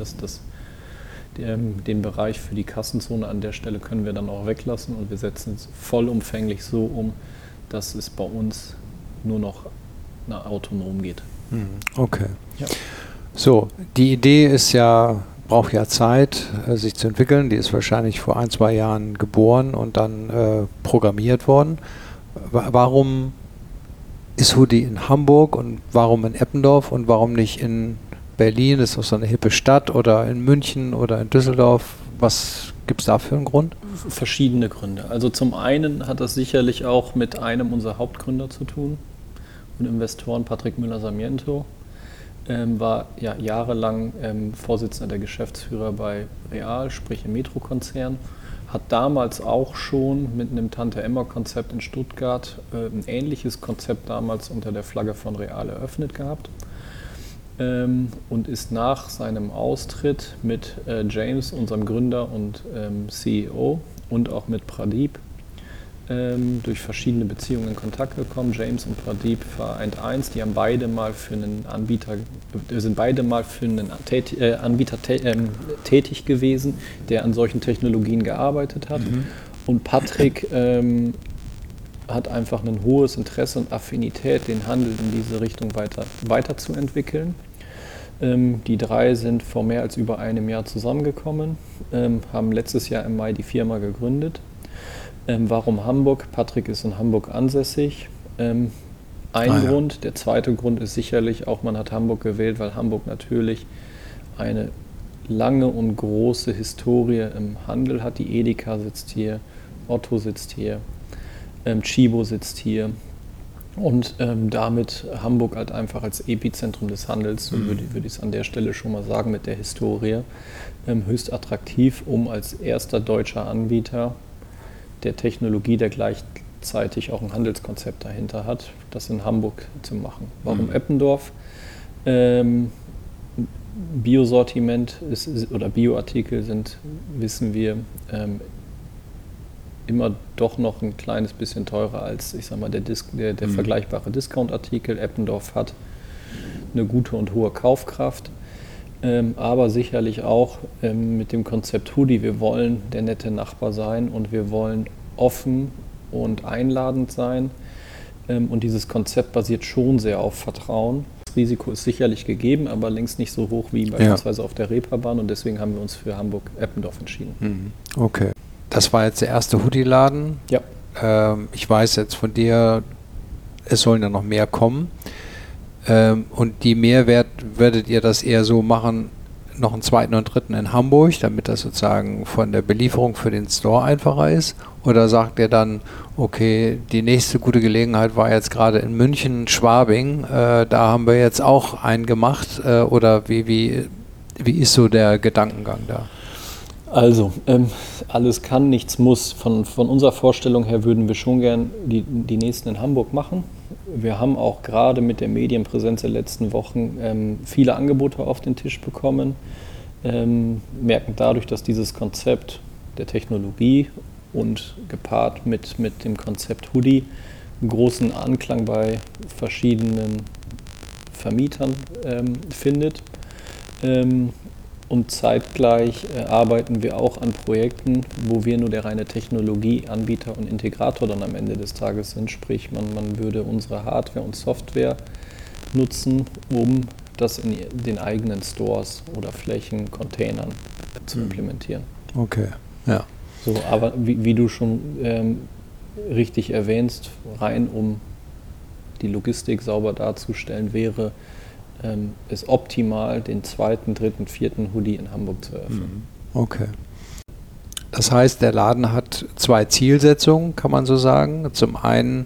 den Bereich für die Kassenzone an der Stelle können wir dann auch weglassen und wir setzen es vollumfänglich so um, dass es bei uns nur noch autonom geht. Okay. Ja. So, die Idee braucht ja Zeit, sich zu entwickeln. Die ist wahrscheinlich vor 1-2 Jahren geboren und dann programmiert worden. Warum ist Hoodie in Hamburg und warum in Eppendorf und warum nicht in Berlin? Ist doch so eine hippe Stadt, oder in München oder in Düsseldorf. Was gibt es da für einen Grund? Verschiedene Gründe. Also zum einen hat das sicherlich auch mit einem unserer Hauptgründer zu tun und Investoren, Patrick Müller-Sarmiento. War ja jahrelang Vorsitzender der Geschäftsführer bei Real, sprich im Metro-Konzern. Hat damals auch schon mit einem Tante-Emma-Konzept in Stuttgart ein ähnliches Konzept damals unter der Flagge von Real eröffnet gehabt. Und ist nach seinem Austritt mit James, unserem Gründer und CEO, und auch mit Pradeep durch verschiedene Beziehungen in Kontakt gekommen. James und Pradeep vereint eins, die haben beide mal für einen Anbieter, tätig gewesen, der an solchen Technologien gearbeitet hat. Und Patrick hat einfach ein hohes Interesse und Affinität, den Handel in diese Richtung weiterzuentwickeln. Die drei sind vor mehr als über einem Jahr zusammengekommen, haben letztes Jahr im Mai die Firma gegründet. Warum Hamburg? Patrick ist in Hamburg ansässig. Grund. Der zweite Grund ist sicherlich auch, man hat Hamburg gewählt, weil Hamburg natürlich eine lange und große Historie im Handel hat. Die Edeka sitzt hier, Otto sitzt hier, Tchibo sitzt hier. Und damit Hamburg halt einfach als Epizentrum des Handels, würde ich es an der Stelle schon mal sagen, mit der Historie, höchst attraktiv, um als erster deutscher Anbieter der Technologie, der gleichzeitig auch ein Handelskonzept dahinter hat, das in Hamburg zu machen. Warum Eppendorf? Biosortiment oder Bioartikel sind, wissen wir, immer doch noch ein kleines bisschen teurer als, ich sag mal, der vergleichbare Discount-Artikel. Eppendorf hat eine gute und hohe Kaufkraft, aber sicherlich auch mit dem Konzept Hoodie, wir wollen der nette Nachbar sein und wir wollen offen und einladend sein. Und dieses Konzept basiert schon sehr auf Vertrauen. Das Risiko ist sicherlich gegeben, aber längst nicht so hoch wie beispielsweise auf der Reeperbahn, und deswegen haben wir uns für Hamburg-Eppendorf entschieden. Okay. Das war jetzt der erste Hoodie-Laden. Ja. Ich weiß jetzt von dir, es sollen ja noch mehr kommen. Und die Mehrwert werdet ihr das eher so machen, noch einen zweiten und dritten in Hamburg, damit das sozusagen von der Belieferung für den Store einfacher ist? Oder sagt ihr dann, okay, die nächste gute Gelegenheit war jetzt gerade in München, Schwabing, da haben wir jetzt auch einen gemacht? Oder wie ist so der Gedankengang da? Also, alles kann, nichts muss. Von unserer Vorstellung her würden wir schon gern die nächsten in Hamburg machen. Wir haben auch gerade mit der Medienpräsenz der letzten Wochen viele Angebote auf den Tisch bekommen, merken dadurch, dass dieses Konzept der Technologie und gepaart mit dem Konzept Hoodie einen großen Anklang bei verschiedenen Vermietern findet. Und zeitgleich arbeiten wir auch an Projekten, wo wir nur der reine Technologieanbieter und Integrator dann am Ende des Tages sind. Sprich, man würde unsere Hardware und Software nutzen, um das in den eigenen Stores oder Flächen, Containern zu implementieren. Okay, ja. So, aber wie du schon richtig erwähnst, rein um die Logistik sauber darzustellen, wäre es optimal, den 2., 3., 4. Hoodie in Hamburg zu eröffnen. Okay. Das heißt, der Laden hat 2 Zielsetzungen, kann man so sagen. Zum einen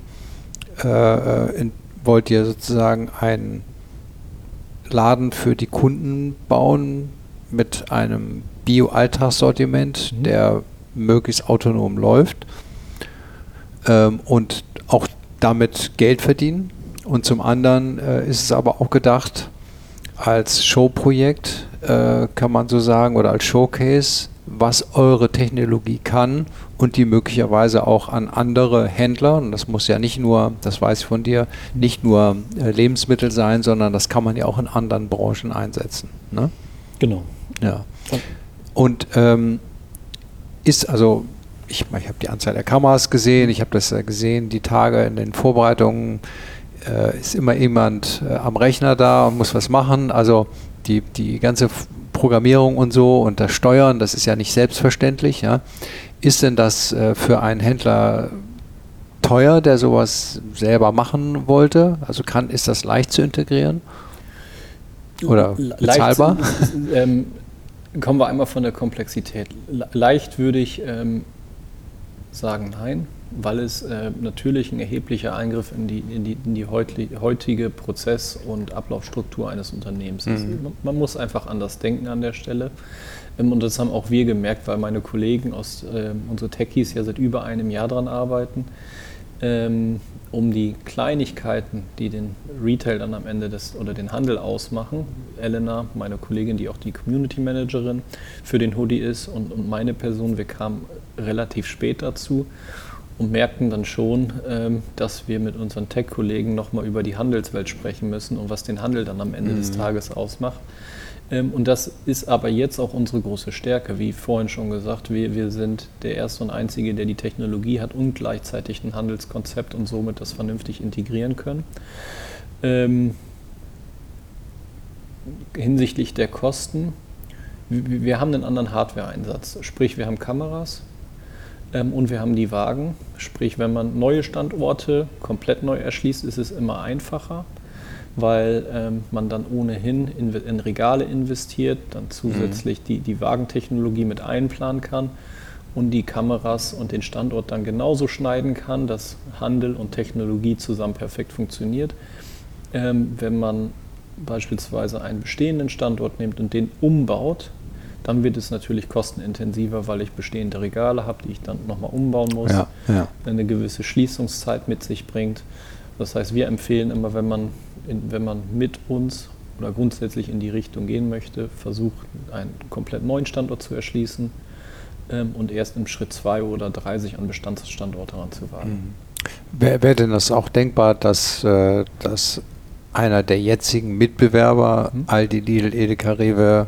wollt ihr sozusagen einen Laden für die Kunden bauen mit einem Bio-Alltagssortiment, der möglichst autonom läuft und auch damit Geld verdienen. Und zum anderen ist es aber auch gedacht als Showprojekt, kann man so sagen, oder als Showcase, was eure Technologie kann und die möglicherweise auch an andere Händler, und das muss ja nicht nur, das weiß ich von dir, nicht nur Lebensmittel sein, sondern das kann man ja auch in anderen Branchen einsetzen. Ne? Genau. Ja. Und ist also, ich habe die Anzahl der Kameras gesehen, ich habe das gesehen, die Tage in den Vorbereitungen, ist immer jemand am Rechner da und muss was machen. Also die ganze Programmierung und so und das Steuern, das ist ja nicht selbstverständlich. Ja. Ist denn das für einen Händler teuer, der sowas selber machen wollte? Also ist das leicht zu integrieren? Oder bezahlbar? Kommen wir einmal von der Komplexität. Leicht würde ich sagen nein, weil es natürlich ein erheblicher Eingriff in die heutige Prozess- und Ablaufstruktur eines Unternehmens ist. Man muss einfach anders denken an der Stelle. Und das haben auch wir gemerkt, weil meine Kollegen unsere Techies ja seit über einem Jahr dran arbeiten, um die Kleinigkeiten, die den Retail dann am Ende oder den Handel ausmachen. Elena, meine Kollegin, die auch die Community Managerin für den Hoodie ist, und meine Person, wir kamen relativ spät dazu und merkten dann schon, dass wir mit unseren Tech-Kollegen nochmal über die Handelswelt sprechen müssen und was den Handel dann am Ende des Tages ausmacht. Und das ist aber jetzt auch unsere große Stärke, wie vorhin schon gesagt, wir sind der Erste und Einzige, der die Technologie hat und gleichzeitig ein Handelskonzept und somit das vernünftig integrieren können. Hinsichtlich der Kosten, wir haben einen anderen Hardware-Einsatz, sprich wir haben Kameras, und wir haben die Wagen, sprich wenn man neue Standorte komplett neu erschließt, ist es immer einfacher, weil man dann ohnehin in Regale investiert, dann zusätzlich die Wagentechnologie mit einplanen kann und die Kameras und den Standort dann genauso schneiden kann, dass Handel und Technologie zusammen perfekt funktioniert. Wenn man beispielsweise einen bestehenden Standort nimmt und den umbaut, dann wird es natürlich kostenintensiver, weil ich bestehende Regale habe, die ich dann nochmal umbauen muss, eine gewisse Schließungszeit mit sich bringt. Das heißt, wir empfehlen immer, wenn man mit uns oder grundsätzlich in die Richtung gehen möchte, versucht, einen komplett neuen Standort zu erschließen und erst im Schritt 2 oder 3 sich an Bestandsstandorte ranzuwagen. Wäre denn das auch denkbar, dass einer der jetzigen Mitbewerber, Aldi, Lidl, Edeka, Rewe,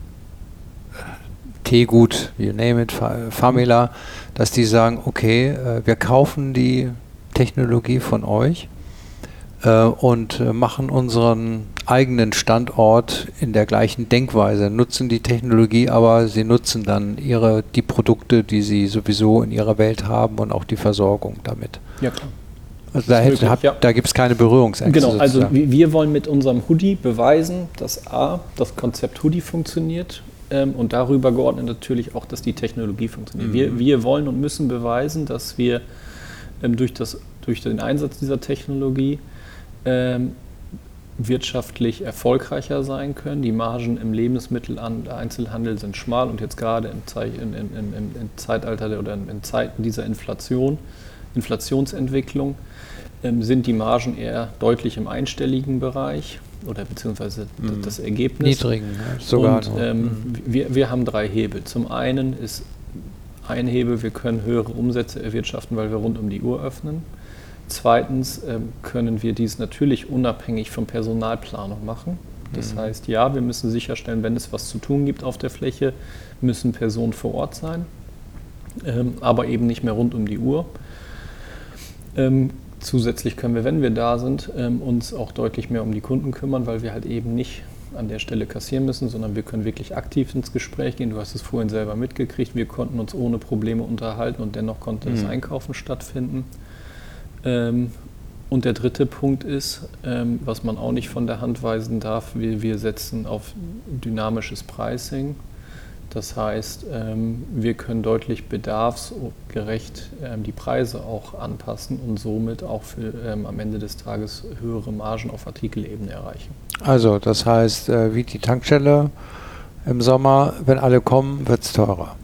Teegut, you name it, Famila, dass die sagen, okay, wir kaufen die Technologie von euch und machen unseren eigenen Standort in der gleichen Denkweise, nutzen die Technologie, aber sie nutzen dann die Produkte, die sie sowieso in ihrer Welt haben und auch die Versorgung damit. Ja, klar. Also da gibt es keine Berührungsängste. Genau, also wir wollen mit unserem Hoodie beweisen, dass das Konzept Hoodie funktioniert und darüber geordnet natürlich auch, dass die Technologie funktioniert. Wir wollen und müssen beweisen, dass wir durch den Einsatz dieser Technologie wirtschaftlich erfolgreicher sein können. Die Margen im Lebensmitteleinzelhandel sind schmal und jetzt gerade im Zeitalter oder in Zeiten dieser Inflationsentwicklung sind die Margen eher deutlich im einstelligen Bereich oder beziehungsweise das Ergebnis. Niedrigen, sogar. Und wir haben 3 Hebel. Zum einen ist ein Hebel, wir können höhere Umsätze erwirtschaften, weil wir rund um die Uhr öffnen. Zweitens können wir dies natürlich unabhängig von Personalplanung machen. Das heißt, ja, wir müssen sicherstellen, wenn es was zu tun gibt auf der Fläche, müssen Personen vor Ort sein, aber eben nicht mehr rund um die Uhr. Zusätzlich können wir, wenn wir da sind, uns auch deutlich mehr um die Kunden kümmern, weil wir halt eben nicht an der Stelle kassieren müssen, sondern wir können wirklich aktiv ins Gespräch gehen. Du hast es vorhin selber mitgekriegt, wir konnten uns ohne Probleme unterhalten und dennoch konnte das Einkaufen stattfinden. Und der dritte Punkt ist, was man auch nicht von der Hand weisen darf, wir setzen auf dynamisches Pricing. Das heißt, wir können deutlich bedarfsgerecht die Preise auch anpassen und somit auch für am Ende des Tages höhere Margen auf Artikelebene erreichen. Also das heißt, wie die Tankstelle im Sommer, wenn alle kommen, wird es teurer.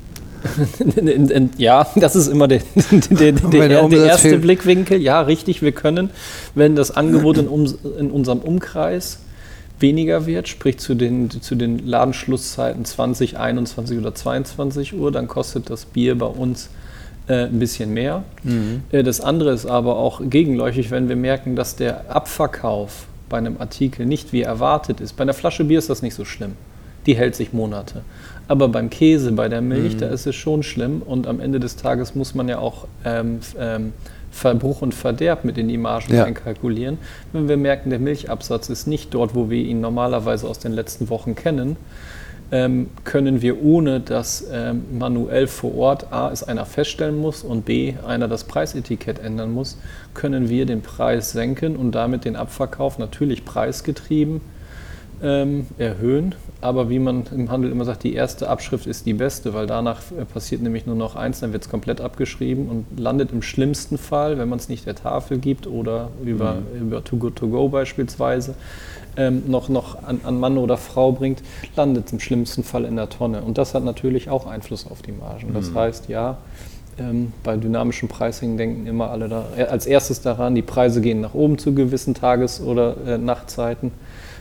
Ja, das ist immer der erste Blickwinkel. Ja, richtig, wir können, wenn das Angebot in unserem Umkreis weniger wird, sprich zu den Ladenschlusszeiten 20, 21 oder 22 Uhr, dann kostet das Bier bei uns ein bisschen mehr. Das andere ist aber auch gegenläufig, wenn wir merken, dass der Abverkauf bei einem Artikel nicht wie erwartet ist. Bei einer Flasche Bier ist das nicht so schlimm. Die hält sich Monate. Aber beim Käse, bei der Milch, da ist es schon schlimm. Und am Ende des Tages muss man ja auch Verbruch und Verderb mit in die Margen einkalkulieren. Wenn wir merken, der Milchabsatz ist nicht dort, wo wir ihn normalerweise aus den letzten Wochen kennen, können wir ohne dass manuell vor Ort A, es einer feststellen muss und B, einer das Preisetikett ändern muss, können wir den Preis senken und damit den Abverkauf natürlich preisgetrieben erhöhen. Aber wie man im Handel immer sagt, die erste Abschrift ist die beste, weil danach passiert nämlich nur noch eins, dann wird es komplett abgeschrieben und landet im schlimmsten Fall, wenn man es nicht der Tafel gibt oder über Too Good To Go beispielsweise, noch an Mann oder Frau bringt, landet es im schlimmsten Fall in der Tonne. Und das hat natürlich auch Einfluss auf die Margen. Das heißt, ja, bei dynamischem Pricing denken immer alle als erstes daran, die Preise gehen nach oben zu gewissen Tages- oder Nachtzeiten.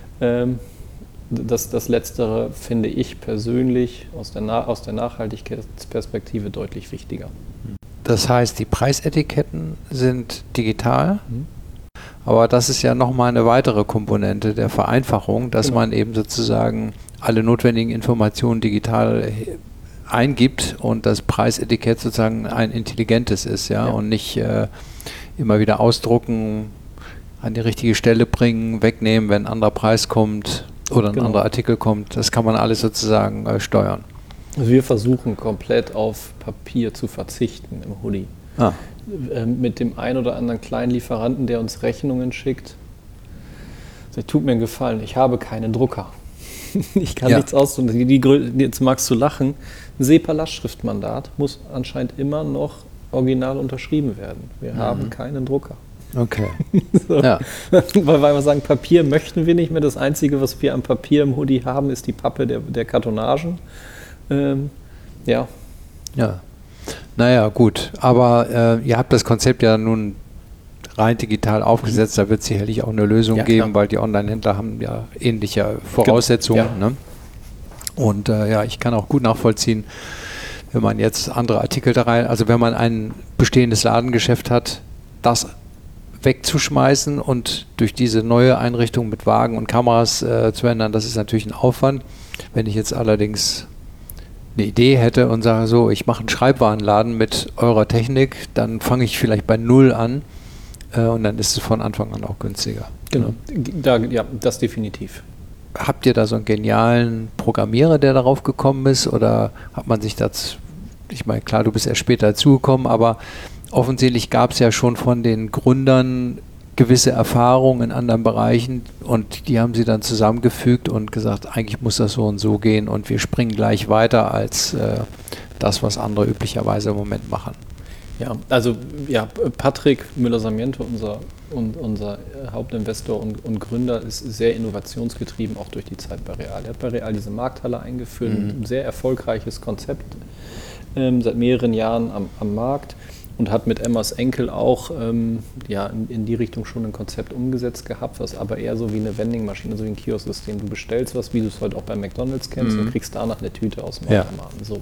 Das Letztere finde ich persönlich aus der Nachhaltigkeitsperspektive deutlich wichtiger. Das heißt, die Preisetiketten sind digital, aber das ist ja nochmal eine weitere Komponente der Vereinfachung, dass man eben sozusagen alle notwendigen Informationen digital eingibt und das Preisetikett sozusagen ein intelligentes ist, und nicht immer wieder ausdrucken, an die richtige Stelle bringen, wegnehmen, wenn ein anderer Preis kommt oder ein anderer Artikel kommt. Das kann man alles sozusagen steuern. Also wir versuchen komplett auf Papier zu verzichten im Hoodie. Mit dem einen oder anderen kleinen Lieferanten, der uns Rechnungen schickt. Also, tut mir einen Gefallen, ich habe keinen Drucker. Ich kann nichts ausdrucken. Jetzt magst du lachen. Ein SEPA-Lastschriftmandat muss anscheinend immer noch original unterschrieben werden. Wir haben keinen Drucker. Okay. Weil wir sagen, Papier möchten wir nicht mehr. Das Einzige, was wir am Papier im Hoodie haben, ist die Pappe der Kartonagen. Naja, gut. Aber ihr habt das Konzept ja nun rein digital aufgesetzt. Da wird es sicherlich auch eine Lösung geben, weil die Online-Händler haben ja ähnliche Voraussetzungen. Ne? Und ich kann auch gut nachvollziehen, wenn man jetzt andere Artikel da rein, also wenn man ein bestehendes Ladengeschäft hat, das wegzuschmeißen und durch diese neue Einrichtung mit Wagen und Kameras zu ändern, das ist natürlich ein Aufwand. Wenn ich jetzt allerdings eine Idee hätte und sage so, ich mache einen Schreibwarenladen mit eurer Technik, dann fange ich vielleicht bei Null an und dann ist es von Anfang an auch günstiger. Genau, das definitiv. Habt ihr da so einen genialen Programmierer, der darauf gekommen ist, oder hat man sich das, ich meine, klar, du bist erst später dazugekommen, aber offensichtlich gab es ja schon von den Gründern gewisse Erfahrungen in anderen Bereichen und die haben sie dann zusammengefügt und gesagt, eigentlich muss das so und so gehen und wir springen gleich weiter als das, was andere üblicherweise im Moment machen. Ja, also Patrick Müller-Sarmiento, unser Hauptinvestor und Gründer, ist sehr innovationsgetrieben, auch durch die Zeit bei Real. Er hat bei Real diese Markthalle eingeführt, ein sehr erfolgreiches Konzept, seit mehreren Jahren am Markt, und hat mit Emmas Enkel auch in die Richtung schon ein Konzept umgesetzt gehabt, was aber eher so wie eine Vending-Maschine, so wie ein Kiosksystem. Du bestellst was, wie du es heute auch bei McDonald's kennst, und kriegst danach eine Tüte aus dem Automaten. So.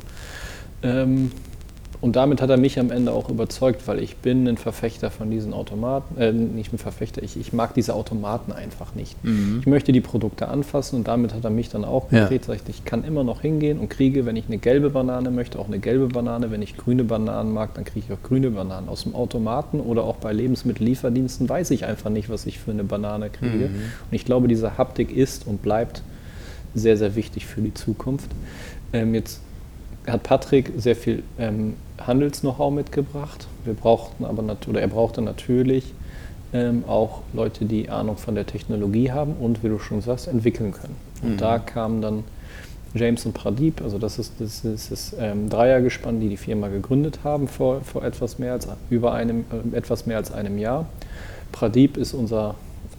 Und damit hat er mich am Ende auch überzeugt, weil ich bin ein Verfechter von diesen Automaten, nicht ein Verfechter, ich mag diese Automaten einfach nicht. Ich möchte die Produkte anfassen, und damit hat er mich dann auch konkret gesagt, ich kann immer noch hingehen und kriege, wenn ich eine gelbe Banane möchte, auch eine gelbe Banane. Wenn ich grüne Bananen mag, dann kriege ich auch grüne Bananen. Aus dem Automaten oder auch bei Lebensmittellieferdiensten weiß ich einfach nicht, was ich für eine Banane kriege. Und ich glaube, diese Haptik ist und bleibt sehr, sehr wichtig für die Zukunft. Jetzt hat Patrick sehr viel Handels-Know-how mitgebracht. Er brauchte natürlich auch Leute, die Ahnung von der Technologie haben und, wie du schon sagst, entwickeln können. Und da kamen dann James und Pradeep, also das ist das Dreiergespann, die Firma gegründet haben vor etwas mehr als einem Jahr. Pradeep ist unser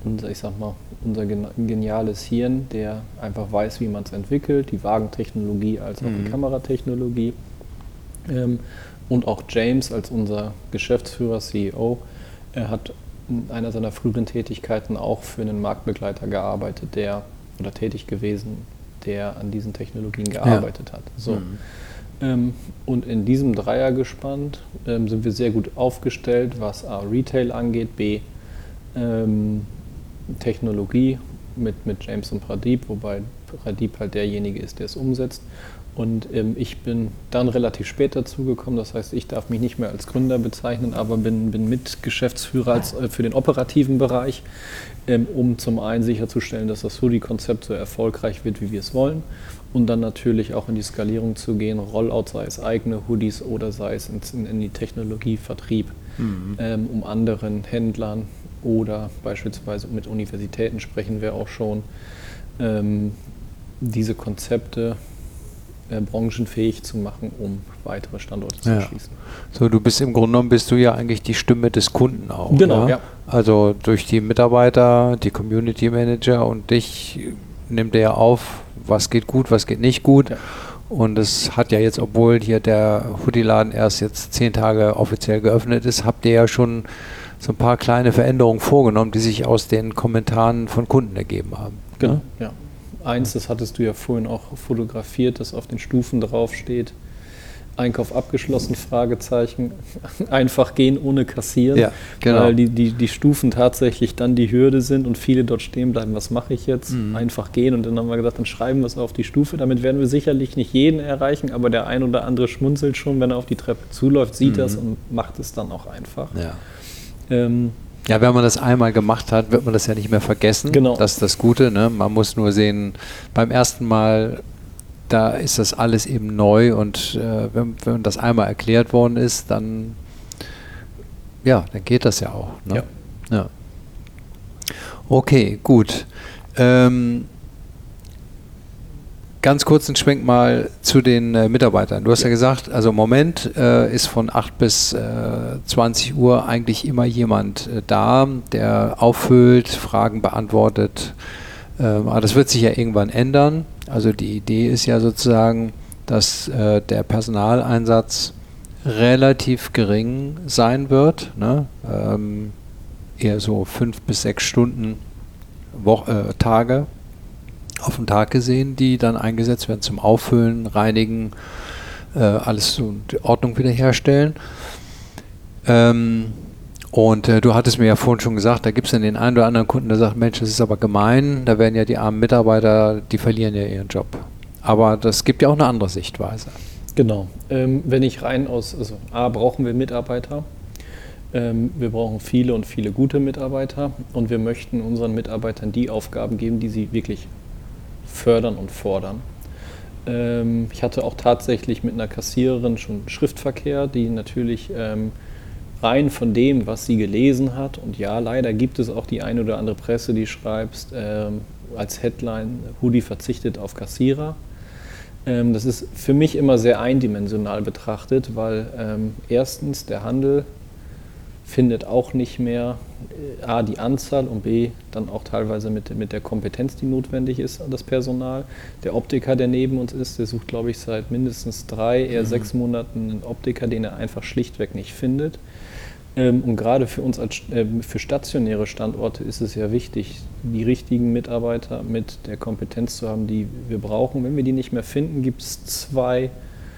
geniales Hirn, der einfach weiß, wie man es entwickelt, die Wagentechnologie als auch die Kameratechnologie. Und auch James als unser Geschäftsführer, CEO, hat in einer seiner früheren Tätigkeiten auch für einen Marktbegleiter gearbeitet, tätig gewesen, der an diesen Technologien gearbeitet hat. So. Und in diesem Dreiergespann sind wir sehr gut aufgestellt, was A, Retail angeht, B, Technologie mit James und Pradeep, wobei Pradeep halt derjenige ist, der es umsetzt. Und ich bin dann relativ spät dazugekommen, das heißt, ich darf mich nicht mehr als Gründer bezeichnen, aber bin Mitgeschäftsführer für den operativen Bereich, um zum einen sicherzustellen, dass das Hoodie-Konzept so erfolgreich wird, wie wir es wollen, und dann natürlich auch in die Skalierung zu gehen, Rollout, sei es eigene Hoodies oder sei es in die Technologievertrieb, um anderen Händlern oder beispielsweise mit Universitäten sprechen wir auch schon, diese Konzepte branchenfähig zu machen, um weitere Standorte zu erschließen. So, du bist im Grunde genommen ja eigentlich die Stimme des Kunden auch. Genau, ja. Also durch die Mitarbeiter, die Community Manager und dich nimmt er ja auf, was geht gut, was geht nicht gut. Ja. Und es hat ja jetzt, obwohl hier der Hoodie-Laden erst jetzt 10 Tage offiziell geöffnet ist, habt ihr ja schon so ein paar kleine Veränderungen vorgenommen, die sich aus den Kommentaren von Kunden ergeben haben. Genau, ja. Eins, das hattest du ja vorhin auch fotografiert, das auf den Stufen draufsteht. Einkauf abgeschlossen, Fragezeichen. Einfach gehen ohne kassieren. Ja, genau. Weil die Stufen tatsächlich dann die Hürde sind und viele dort stehen bleiben. Was mache ich jetzt? Einfach gehen. Und dann haben wir gesagt, dann schreiben wir es auf die Stufe. Damit werden wir sicherlich nicht jeden erreichen, aber der ein oder andere schmunzelt schon, wenn er auf die Treppe zuläuft, sieht das und macht es dann auch einfach. Ja. Ja, wenn man das einmal gemacht hat, wird man das ja nicht mehr vergessen. Genau. Das ist das Gute, ne? Man muss nur sehen, beim ersten Mal, da ist das alles eben neu, und wenn das einmal erklärt worden ist, dann geht das ja auch. Ne? Ja. Okay, gut. Ganz kurz einen Schwenk mal zu den Mitarbeitern. Du hast ja gesagt, also im Moment ist von 8 bis 20 Uhr eigentlich immer jemand da, der auffüllt, Fragen beantwortet. Aber das wird sich ja irgendwann ändern. Also die Idee ist ja sozusagen, dass der Personaleinsatz relativ gering sein wird. Ne? Eher so 5 bis 6 Stunden Tage auf den Tag gesehen, die dann eingesetzt werden zum Auffüllen, Reinigen, alles so die Ordnung wiederherstellen. Und du hattest mir ja vorhin schon gesagt, da gibt es dann den einen oder anderen Kunden, der sagt, Mensch, das ist aber gemein, da werden ja die armen Mitarbeiter, die verlieren ja ihren Job. Aber das gibt ja auch eine andere Sichtweise. Genau. Wenn ich brauchen wir Mitarbeiter. Wir brauchen viele und viele gute Mitarbeiter, und wir möchten unseren Mitarbeitern die Aufgaben geben, die sie wirklich fördern und fordern. Ich hatte auch tatsächlich mit einer Kassiererin schon Schriftverkehr, die natürlich rein von dem, was sie gelesen hat, und ja, leider gibt es auch die eine oder andere Presse, die schreibt als Headline, Hoodie verzichtet auf Kassierer. Das ist für mich immer sehr eindimensional betrachtet, weil erstens der Handel findet auch nicht mehr A, die Anzahl und B, dann auch teilweise mit der Kompetenz, die notwendig ist, das Personal. Der Optiker, der neben uns ist, der sucht, glaube ich, seit mindestens 3, eher 6 Monaten einen Optiker, den er einfach schlichtweg nicht findet. Und gerade für uns für stationäre Standorte ist es ja wichtig, die richtigen Mitarbeiter mit der Kompetenz zu haben, die wir brauchen. Wenn wir die nicht mehr finden, gibt es 2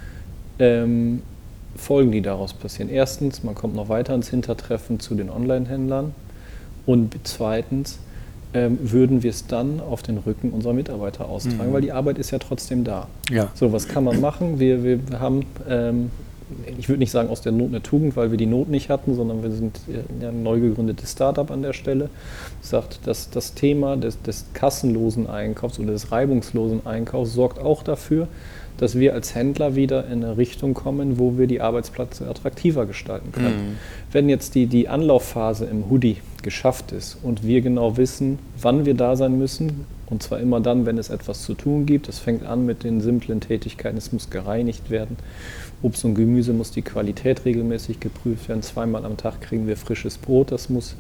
Folgen, die daraus passieren. Erstens, man kommt noch weiter ins Hintertreffen zu den Online-Händlern. Und zweitens, würden wir es dann auf den Rücken unserer Mitarbeiter austragen, weil die Arbeit ist ja trotzdem da. Ja. So, was kann man machen? Wir haben, ich würde nicht sagen aus der Not eine Tugend, weil wir die Not nicht hatten, sondern wir sind ja ein neu gegründetes Startup an der Stelle. Sagt, dass das Thema des kassenlosen Einkaufs oder des reibungslosen Einkaufs sorgt auch dafür, dass wir als Händler wieder in eine Richtung kommen, wo wir die Arbeitsplätze attraktiver gestalten können. Wenn jetzt die Anlaufphase im Hoodie geschafft ist und wir genau wissen, wann wir da sein müssen, und zwar immer dann, wenn es etwas zu tun gibt. Das fängt an mit den simplen Tätigkeiten, es muss gereinigt werden. Obst und Gemüse muss die Qualität regelmäßig geprüft werden. 2-mal am Tag kriegen wir frisches Brot, das muss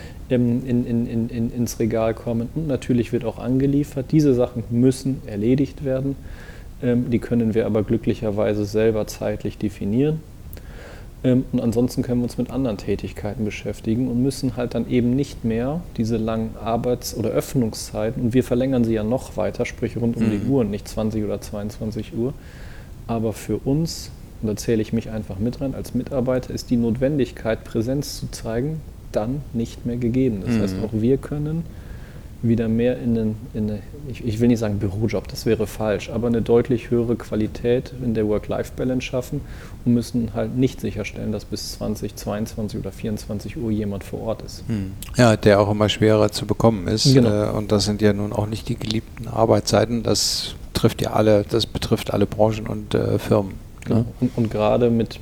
ins Regal kommen. Und natürlich wird auch angeliefert. Diese Sachen müssen erledigt werden. Die können wir aber glücklicherweise selber zeitlich definieren. Und ansonsten können wir uns mit anderen Tätigkeiten beschäftigen und müssen halt dann eben nicht mehr diese langen Arbeits- oder Öffnungszeiten, und wir verlängern sie ja noch weiter, sprich rund um die Uhr und nicht 20 oder 22 Uhr. Aber für uns, und da zähle ich mich einfach mit rein, als Mitarbeiter ist die Notwendigkeit, Präsenz zu zeigen, dann nicht mehr gegeben. Das heißt, auch wir können wieder mehr in eine, ich will nicht sagen Bürojob, das wäre falsch, aber eine deutlich höhere Qualität in der Work-Life-Balance schaffen und müssen halt nicht sicherstellen, dass bis 20, 22 oder 24 Uhr jemand vor Ort ist. Ja, der auch immer schwerer zu bekommen ist. Genau. Und das sind ja nun auch nicht die geliebten Arbeitszeiten. Das betrifft alle Branchen und Firmen. Genau. Ne? Und gerade mit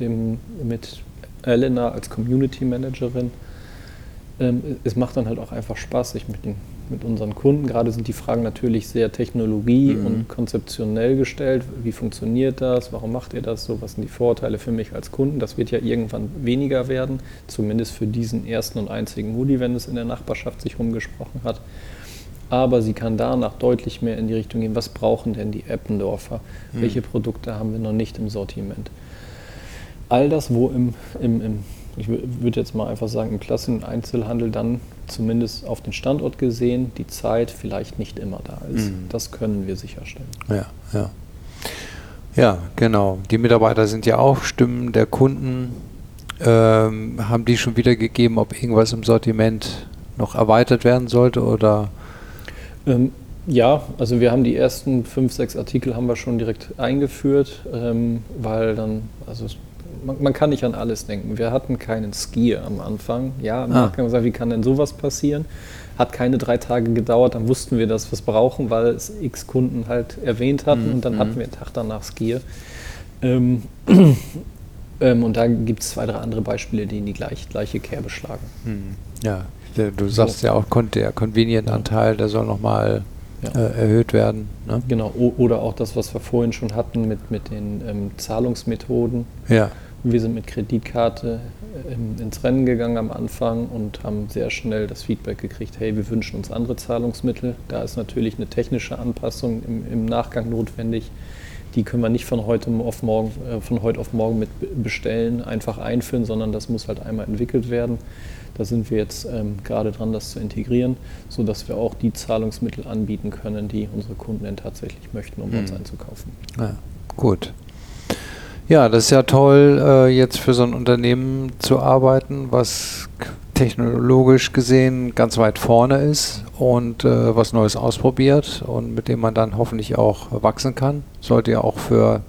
Elena als Community Managerin, es macht dann halt auch einfach Spaß, sich mit unseren Kunden, gerade sind die Fragen natürlich sehr technologie- und konzeptionell gestellt. Wie funktioniert das? Warum macht ihr das so? Was sind die Vorteile für mich als Kunden? Das wird ja irgendwann weniger werden, zumindest für diesen ersten und einzigen Hoodie, wenn es in der Nachbarschaft sich rumgesprochen hat. Aber sie kann danach deutlich mehr in die Richtung gehen, was brauchen denn die Eppendorfer? Welche Produkte haben wir noch nicht im Sortiment? All das, wo ich würde jetzt mal einfach sagen, im klassischen Einzelhandel dann zumindest auf den Standort gesehen, die Zeit vielleicht nicht immer da ist. Das können wir sicherstellen. Ja. Ja, genau. Die Mitarbeiter sind ja auch Stimmen der Kunden. Haben die schon wieder gegeben, ob irgendwas im Sortiment noch erweitert werden sollte oder? Ja, also wir haben die ersten 5, 6 Artikel haben wir schon direkt eingeführt, weil dann, also man kann nicht an alles denken. Wir hatten keinen Skier am Anfang. Ja, im Nachgang gesagt, wie kann denn sowas passieren? Hat keine 3 Tage gedauert, dann wussten wir, dass wir es brauchen, weil es x Kunden halt erwähnt hatten und dann hatten wir einen Tag danach Skier. Und da gibt es 2, 3 andere Beispiele, die in die gleiche Kerbe schlagen. Ja, du sagst ja auch, der Convenient-Anteil, der soll nochmal erhöht werden. Ne? Genau, oder auch das, was wir vorhin schon hatten mit den Zahlungsmethoden. Ja. Wir sind mit Kreditkarte ins Rennen gegangen am Anfang und haben sehr schnell das Feedback gekriegt, hey, wir wünschen uns andere Zahlungsmittel. Da ist natürlich eine technische Anpassung im Nachgang notwendig. Die können wir nicht von heute auf morgen mit bestellen, einfach einführen, sondern das muss halt einmal entwickelt werden. Da sind wir jetzt gerade dran, das zu integrieren, sodass wir auch die Zahlungsmittel anbieten können, die unsere Kunden denn tatsächlich möchten, um uns einzukaufen. Ja, gut. Ja, das ist ja toll, jetzt für so ein Unternehmen zu arbeiten, was technologisch gesehen ganz weit vorne ist und was Neues ausprobiert und mit dem man dann hoffentlich auch wachsen kann. Sollte ja auch für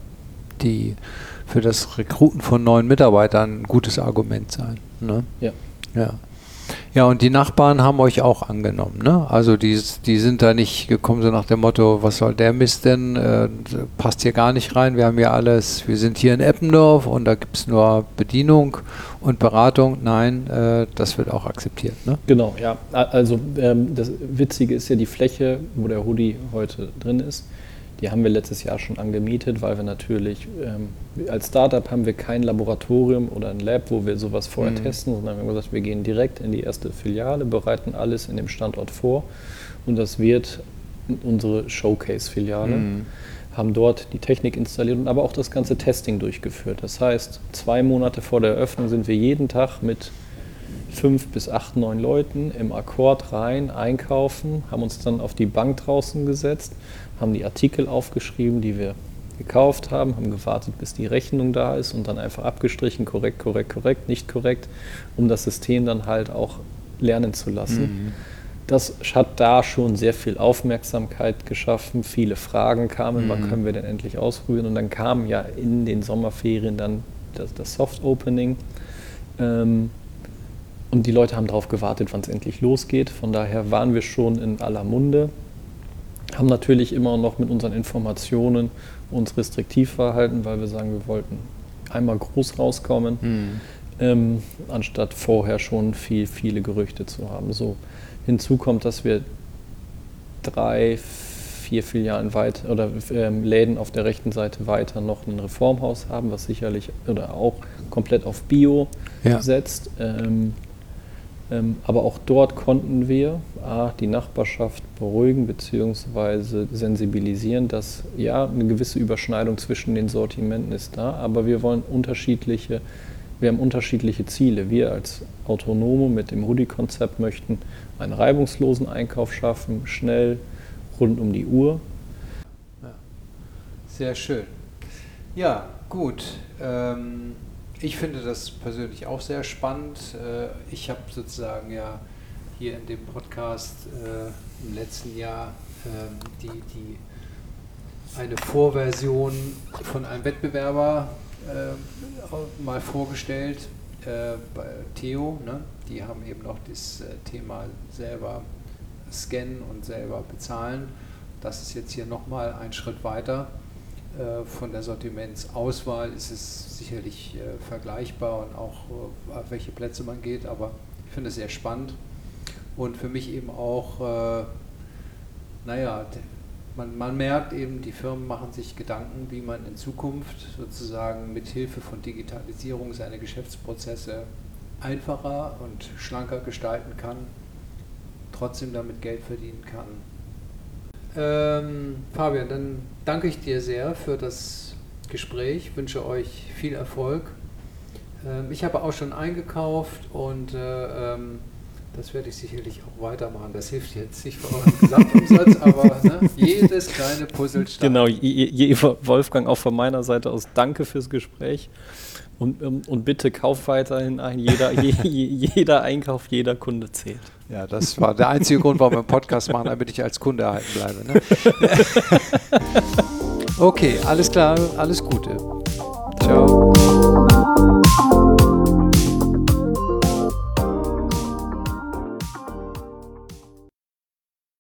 das Rekruten von neuen Mitarbeitern ein gutes Argument sein. Ne? Ja. Ja, und die Nachbarn haben euch auch angenommen, ne? Also die sind da nicht gekommen so nach dem Motto, was soll der Mist denn, passt hier gar nicht rein, wir haben ja alles, wir sind hier in Eppendorf und da gibt es nur Bedienung und Beratung. Nein, das wird auch akzeptiert, ne? Genau, ja. Also das Witzige ist ja die Fläche, wo der Hoodie heute drin ist. Die haben wir letztes Jahr schon angemietet, weil wir natürlich, als Startup haben wir kein Laboratorium oder ein Lab, wo wir sowas vorher testen, sondern wir haben gesagt, wir gehen direkt in die erste Filiale, bereiten alles in dem Standort vor und das wird unsere Showcase-Filiale. Haben dort die Technik installiert und aber auch das ganze Testing durchgeführt. Das heißt, 2 Monate vor der Eröffnung sind wir jeden Tag mit 5 bis 8, 9 Leuten im Akkord rein, einkaufen, haben uns dann auf die Bank draußen gesetzt, haben die Artikel aufgeschrieben, die wir gekauft haben gewartet, bis die Rechnung da ist und dann einfach abgestrichen, korrekt, korrekt, korrekt, nicht korrekt, um das System dann halt auch lernen zu lassen. Das hat da schon sehr viel Aufmerksamkeit geschaffen, viele Fragen kamen, wann können wir denn endlich ausprobieren und dann kam ja in den Sommerferien dann das Soft Opening und die Leute haben darauf gewartet, wann es endlich losgeht, von daher waren wir schon in aller Munde, haben natürlich immer noch mit unseren Informationen uns restriktiv verhalten, weil wir sagen, wir wollten einmal groß rauskommen, anstatt vorher schon viele Gerüchte zu haben. So. Hinzu kommt, dass wir 3, 4 Filialen weiter oder Läden auf der rechten Seite weiter noch ein Reformhaus haben, was sicherlich oder auch komplett auf Bio setzt. Aber auch dort konnten wir die Nachbarschaft beruhigen bzw. sensibilisieren, dass ja eine gewisse Überschneidung zwischen den Sortimenten ist da, aber wir haben unterschiedliche Ziele. Wir als Autonome mit dem Hoodie-Konzept möchten einen reibungslosen Einkauf schaffen, schnell, rund um die Uhr. Ja. Sehr schön. Ja, gut. Ich finde das persönlich auch sehr spannend. Ich habe sozusagen ja hier in dem Podcast im letzten Jahr eine Vorversion von einem Wettbewerber mal vorgestellt bei Theo. Ne? Die haben eben noch das Thema selber scannen und selber bezahlen. Das ist jetzt hier nochmal ein Schritt weiter. Von der Sortimentsauswahl ist es sicherlich vergleichbar und auch auf welche Plätze man geht, aber ich finde es sehr spannend und für mich eben auch, man merkt eben, die Firmen machen sich Gedanken, wie man in Zukunft sozusagen mit Hilfe von Digitalisierung seine Geschäftsprozesse einfacher und schlanker gestalten kann, trotzdem damit Geld verdienen kann. Fabian, dann danke ich dir sehr für das Gespräch, wünsche euch viel Erfolg. Ich habe auch schon eingekauft und das werde ich sicherlich auch weitermachen. Das hilft jetzt nicht für euren Gesamtumsatz, aber jedes kleine Puzzlestein. Genau, Wolfgang, auch von meiner Seite aus danke fürs Gespräch und bitte kauf weiterhin ein. Jeder Einkauf, jeder Kunde zählt. Ja, das war der einzige Grund, warum wir einen Podcast machen, damit ich als Kunde erhalten bleibe. Ne? Okay, alles klar, alles Gute. Ciao.